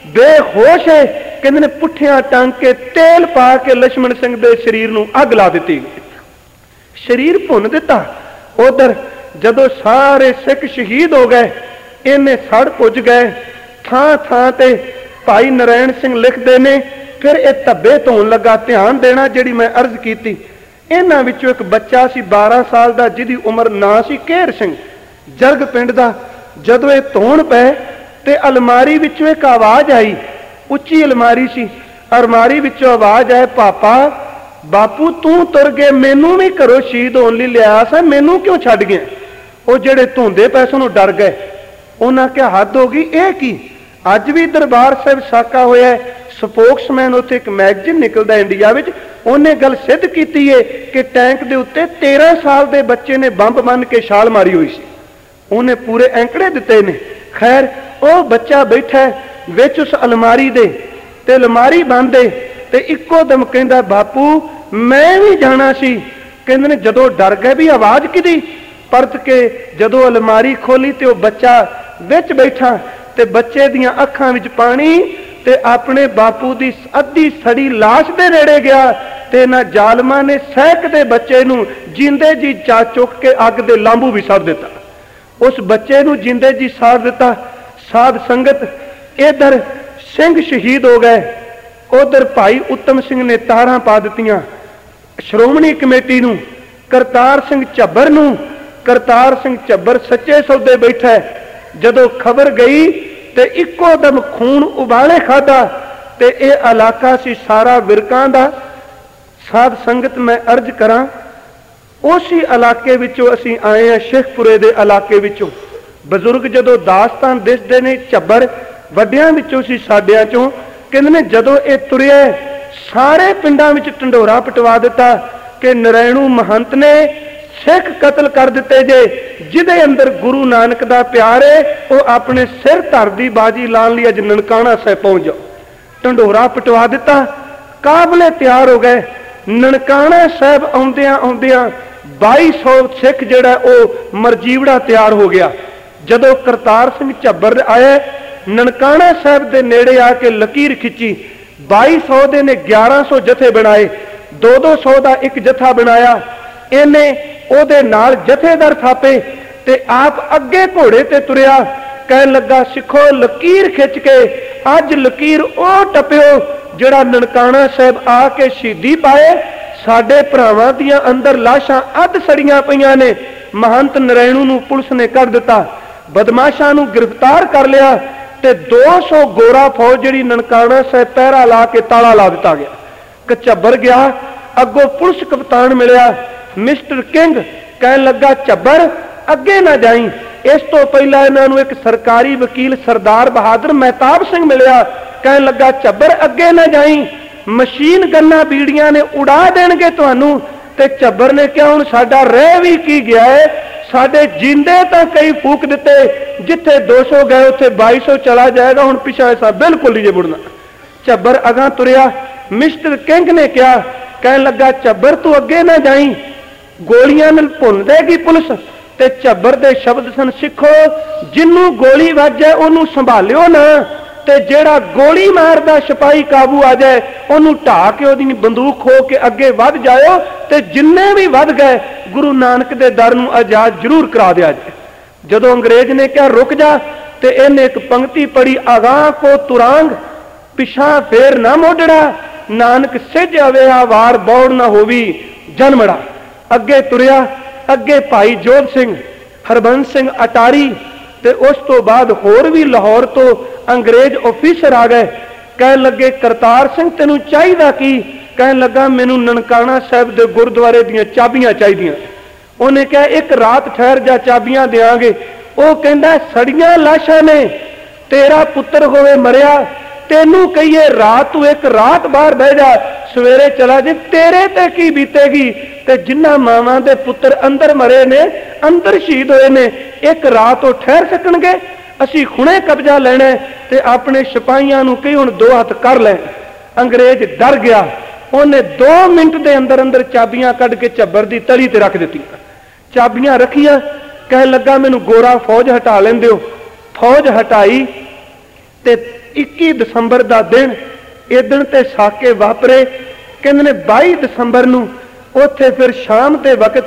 ਬੇਹੋਸ਼ ਹੈ। ਕਹਿੰਦੇ ਨੇ ਪੁੱਠਿਆਂ ਟੰਗ ਕੇ ਤੇਲ ਪਾ ਕੇ ਲక్ష్మణ ਸਿੰਘ ਦੇ ਸਰੀਰ ਨੂੰ ਅੱਗ ਲਾ ਦਿੱਤੀ, ਸਰੀਰ ਭੁੰਨ ਦਿੱਤਾ। ਉਧਰ जदों सारे सिख शहीद हो गए, इन्हें सड़ पुज गए, थां थां ते भाई नारायण सिंह लिखते ने, फिर ये धब्बे धोन लगा। ध्यान देना जिहड़ी मैं अर्ज की, इन्हां विचों एक बच्चा सी 12 साल का, जिहदी उम्र नां सी केर सिंह, जरग पिंड दा। जदों ये धोन पे ते अलमारी विचों एक आवाज़ आई, उच्ची अलमारी सी, अलमारी विचों आवाज़ आए, पापा बापू तू तुर गए, मैनू भी घरों शहीद होने लई लिया सा, मैनू क्यों छड्ड गए? वो जिहड़े धोंदे पए सन डर गए। उन्हां क्या हद हो गई, यह की? अज भी दरबार साहिब साका होया है। स्पोक्समैन उत्थे एक मैगजीन निकलदा इंडिया विच, उन्हें गल सिद्ध कीती है कि टैंक दे उत्ते 13 साल के बच्चे ने बंब बन के छाल मारी हुई सी। उन्हें पूरे आंकड़े दिते ने। खैर वो बच्चा बैठा है विच उस अलमारी दे, ते अलमारी बंद है, ते इक्को दम कहंदा बापू मैं भी जाना सी। कहंदे ने जदों डर गए भी आवाज़ किदी, परत के जदों अलमारी खोली ते वो बच्चा विच बैठा, ते बच्चे दियां अखां विच पानी, ते अपने बापू दी अद्धी सड़ी लाश दे नेड़े गया, ते ना जालमा ने सैकदे बच्चे नूं जिंदे जी चा चुक के अग दे लांबू भी साड़ दिता। उस बच्चे नूं जिंदे जी साड़ दिता। साध संगत इधर सिंह शहीद हो गए, उधर भाई उत्तम सिंह ने तारां पा दित्तियां। श्रोमणी कमेटी नूं करतार सिंह झब्बर नूं, करतार सिंह झब्बर सच्चे सौदे बैठा है। जदों खबर गई ते इक्को दम खून उबाले खादा, ते यह इलाका सी सारा विरकां दा। साध संगत मैं अर्ज करां, उसी इलाके विचों असीं आए हैं, शेखपुरे दे इलाके विचों। बजुर्ग जदों दास्तान दसदे ने, झब्बर वड्डियां विचों सी, साडियां चों। कहंदे ने जदों ये तुरिया सारे पिंडां विच ढंडोरा पटवा दिता कि नरैणू महंत ने सिख कतल कर दिते जे, जिदे अंदर गुरु नानक दा प्यार है, वो अपने सिर धर दी बाजी लाण लई अज ननकाणा साहिब पहुंच जाओ। ढंडोरा पटवा दिता, काबले तैयार हो गए। ननकाणा साहिब आउंदियां आउंदियां 2200 सिख जिहड़ा वो मरजीवड़ा तैयार हो गया। जदों करतार सिंह झब्बर आए, ननकाणा साहिब दे नेड़े आके लकीर खिंची, 2200 दे ने 1100 जथे बनाए, 200 दा एक जथा बनाया। इन्हें ओदे नाल जथेदार थापे, ते आप अगे घोड़े ते तुरिया। कह लगा सिखो लकीर खिंच के अज लकीर ओ टप्यो जिहड़ा ननकाणा साहिब आके शहीदी पाए। साडे भरावां दियां अंदर लाशां अध सड़ियां पईयां ने। महंत नरैणू नूं पुलिस ने कर दिता, बदमाशां नूं गिरफ्तार कर लिया, ते 200 गोरा फौज जिहड़ी ननकाणा साहिब पहरा ला के ताला ला दिता गया। कचब्बर गया, अगों पुलिस कप्तान मिलिया मिस्टर किंग। कह लगा झब्बर अगे ना जाई। इस तो पहला इन्हों एक सरकारी वकील सरदार बहादुर मेहताब सिंह मिलिया। कह लगा झब्बर अगे ना जाई, मशीन गन्ना बीड़ियां ने उड़ा देणगे तुहानू। ते झब्बर ने कहा हुण साडा रह भी की गया है, साडे जिंदे तो कई फूक दिते, जिथे 200 गए उत्थे 2200 चला जाएगा, हुण पिछा ऐसा बिल्कुल नहीं जे मुड़ना। झब्बर अगां तुरिया। मिस्टर किंग ने कहा, कह लगा झब्बर तू अगे ना जाई, गोलियां नाल भुन देगी पुलिस। ते झब्बर दे शब्द सन, सिखो जिन्नू गोली वजे ओनू संभालियो ना, ते जेड़ा गोली मारदा सिपाही काबू आ जाए ओनू ढा के ओदी बंदूक खो के अगे वध जाओ, ते जिन्ने भी वध गए गुरु नानक दे दर नू आजाद जरूर करा दिया जाए। जदों अंग्रेज ने कहा रुक जा, ते इन्हें एक पंक्ति पढ़ी, आगाह को तुरांग पिछा फेर ना मोड़ड़ा, नानक सिज अवेहा वार बौड़ ना होवी जनमड़ा। अगे तुरिया। अगे भाई जोध सिंह, हरबंस सिंह अटारी, ते उस तो बाद होर भी लाहौर तो अंग्रेज ऑफिसर आ गए। कह लगे करतार सिंह तेनू चाहिदा की? कह लगा मैनू ननकाणा साहिब दे गुरुद्वारे दियां चाबियां चाहिदियां। उन्हें कहा एक रात ठहर जा, चाबियां देंगे। वो कहंदा सड़ियां लाशां ने, तेरा पुत्र होवे मरिया, तेनू कहिए रात तू एक रात बाहर बह जा, सवेरे चला जे, तेरे ते की बीतेगी। ते जिन्ना मावां दे पुत्र अंदर मरे ने, अंदर शहीद होए ने, एक रात वो ठहर सकणगे? असी हुणे कब्जा लेना ते अपने सिपाहियां नूं कही हुण 2 हथ कर ले। अंग्रेज डर गया, उन्हें 2 मिनट के अंदर अंदर चाबियां कढ़ के झब्बर की तली ते रख दी। चाबियां रखिया। कह लगा मैनू गोरा फौज हटा लें दिओ। फौज हटाई ते 21 दसंबर का दिन, इस दिन ते साके वापरे। कहंदे ने 22 दसंबर नूं उत्थे फिर शाम के वक्त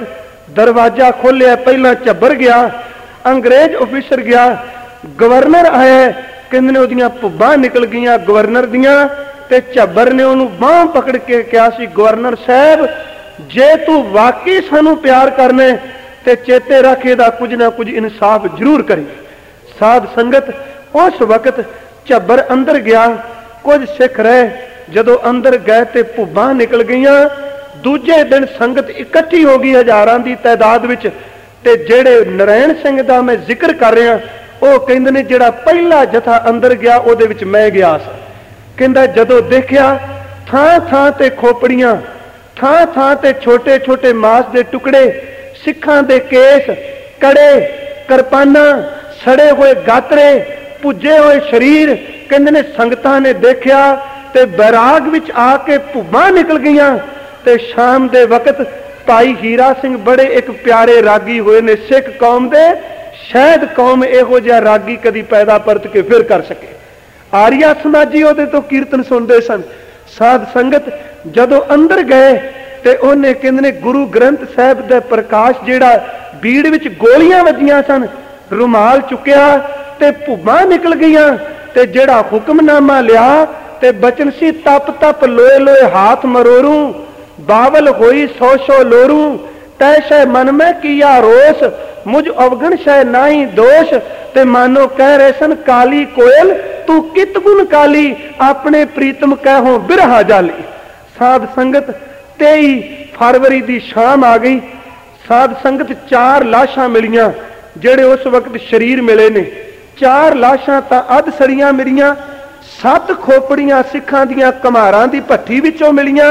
दरवाजा खोलिया, पहला झब्बर गया, अंग्रेज ऑफिसर गया, गवर्नर आया, कहते ओदियां भुब्बां निकल गईयां गवर्नर दियां, ते झब्बर ने उन्होंने बांह पकड़ के कहा सी, गवर्नर साहब जे तू वाकई सानू प्यार करने ते चेते रख इहदा कुछ ना कुछ इंसाफ जरूर करी। साध संगत उस वक्त झब्बर अंदर गया, कुछ सिख रहे, जदों अंदर गए तो भुब्बां निकल गईयां। दूजे दिन संगत इकट्ठी हो गई हजारां की तादाद विच, ते जेड़े नारायण सिंह दा मैं जिक्र कर रहा वो कहंदे ने जिहड़ा पहला जथा अंदर गया उहदे विच मैं गया सा। कहंदा जदों देखिया थां थां ते खोपड़ियां, थां थां ते छोटे छोटे मांस दे टुकड़े, सिखां दे केस, कड़े, करपाना, सड़े हुए गातरे, भुजे हुए शरीर। कहंदे ने संगतां ने देखिया ते बैराग विच आके भुब्बां निकल गईयां। ते शाम दे वक्त भाई हीरा सिंह बड़े एक प्यारे रागी होए ने सिख कौम दे, शायद कौम इहो जिहा रागी कदी पैदा परत के फिर कर सके। आर्या समाजी ਉਹਦੇ ਤੋਂ कीर्तन सुनते सन। साध संगत जदों अंदर गए ते उन्हें कहंदे ने गुरु ग्रंथ साहिब दा प्रकाश जिहड़ा बीड़ विच गोलियां वजियां सन, रुमाल चुकिया ते भुब्बां निकल गईयां। ते जिहड़ा हुक्मनामा लिया ते बचन सी, तप तप लोए लोए हाथ मरोरू, बावल होई सौ सौ लोरू, तय शय मन में किया रोष, मुझ अवगण शय नाही दोष। ते मानो कह रहे सन, काली कोयल तू कित गुण काली, अपने प्रीतम कहो बिरहा जाली। साध संगत 23 फरवरी की शाम आ गई। साध संगत 4 लाशां मिलियां, जेड़े उस वक्त शरीर मिले ने। 4 लाशां तां अध सड़ियां मिलियां, 7 खोपड़ियां सिखां दियां कमारां दी भट्ठी विचों मिलियां,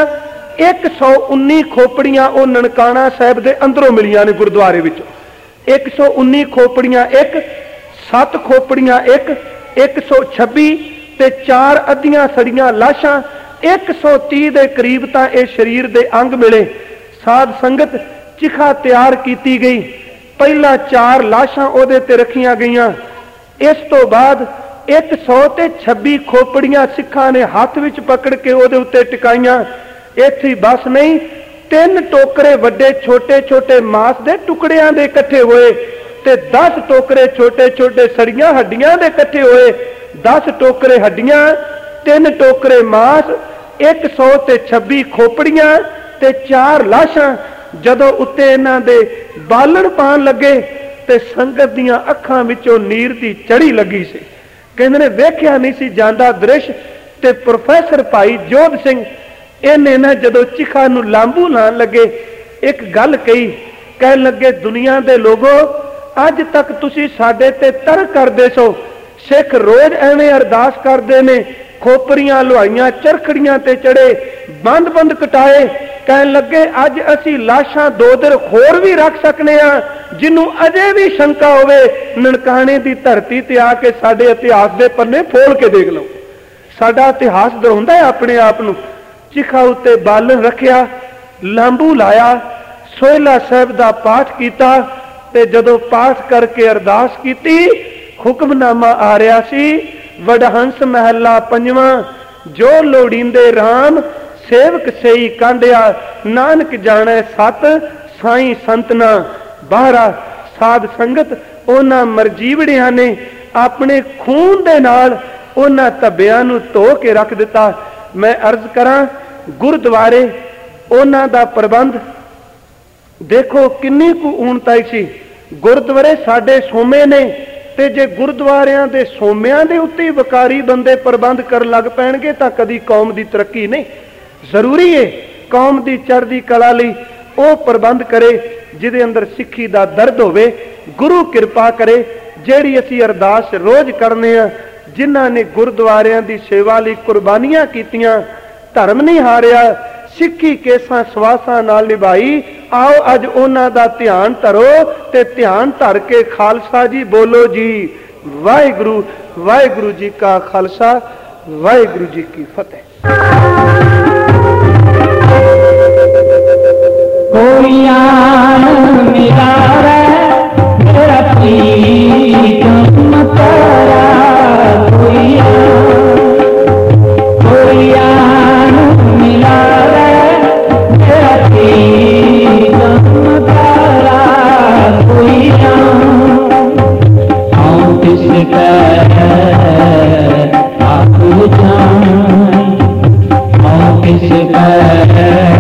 119 खोपड़ियां वो ननकाना साहिब दे अंदरों मिलियां ने गुरुद्वारे विचों। 119 खोपड़ियां एक, 7 खोपड़ियां एक, 126 ते 4 अद्धियां सड़ियां लाशां, 130 दे करीब तां ये शरीर दे अंग मिले। साध संगत चिखा तैयार की गई, पहला 4 लाशां ओदे ते रखियां गईयां। इस तो बाद 126 खोपड़ियां सिखां ने हाथ विच पकड़ के ओदे उत्ते टिकाइयां। इत्थे बस नहीं, 3 टोकरे वड्डे छोटे छोटे मांस दे टुकड़ियां दे इकट्ठे होए, ते 10 टोकरे छोटे छोटे सड़ियां हड्डियां दे इकट्ठे होए। 10 टोकरे हड्डियां, 3 टोकरे मांस, 126 खोपड़ियां ते 4 लाशां। जदों उत्ते इन्हां दे बालण पान लगे ते संगत दियां अखां विचों नीर दी चढ़ी लगी सी। कहंदे ने वेखिया नहीं सी जांदा दृश्य। ते प्रोफैसर भाई जोध सिंह इन्हें ना जदों चिखा नूं लांबू लाण लगे, एक गल कही, कह लगे दुनिया दे लोगों, अज तक तुसी साडे ते तरक करदे सो, सिख रोज एवें अरदास करदे ने, खोपरियां लुहाइयां चरखड़ियां ते चढ़े, बंद बंद कटाए। कह लगे अज असी लाशां 2 दिन होर भी रख सकने आ, जिन्हों अजे भी शंका होवे ननकाने दी धरती ते आके साडे इतिहास दे पन्ने फोल के देख लो। साडा इतिहास दोहराउंदा है अपने आप नूं। चिखा उत्ते बालन रखिया, लांबू लाया, सोहला साहिब दा पाठ कीता, ते जदों पाठ करके अरदास कीती, हुक्मनामा आ रहा सी, वडहंस महला 5वां, जो लोड़ींदे राम सेवक सेई कांडिया, नानक जाने सत साई संतना बाहरा। साध संगत उन्हां मरजीवड़ियां ने अपने खून दे नाल उन्हां धब्बियां नूं धो के रख दिता। मैं अर्ज करां, गुरुद्वारे उन्हां दा प्रबंध देखो किन्नी कु ऊणताई सी। गुरुद्वारे साडे सोमे ने, ते जे गुरुद्वारियां दे सोमियां दे उत्ते वकारी बंदे प्रबंध कर लग पैणगे तां कदी कौम दी तरक्की नहीं। जरूरी है कौम दी चढ़दी कला लई ਉਹ प्रबंध करे जिहदे अंदर सिੱਖੀ ਦਾ दर्द होवे। गुरु किरपा करे ਜਿਹੜੀ ਅਸੀਂ अरदास रोज करने आ, जिन्हां ने गुरुद्वारियां दी सेवा लई कुर्बानियां कीतियां, धर्म नहीं हारिया, सिੱਖੀ केसां सवासां नाल निभाई। आओ अज उन्हां दा ध्यान धरो ते ध्यान धर के खालसा जी बोलो जी। वाहिगुरु वाहिगुरु जी का खालसा, वाहिगुरु जी की फतेह। कोई आन मिला रे मेरा प्रीतम तारा, कोई आन मिला रे मेरा प्रीतम तारा। है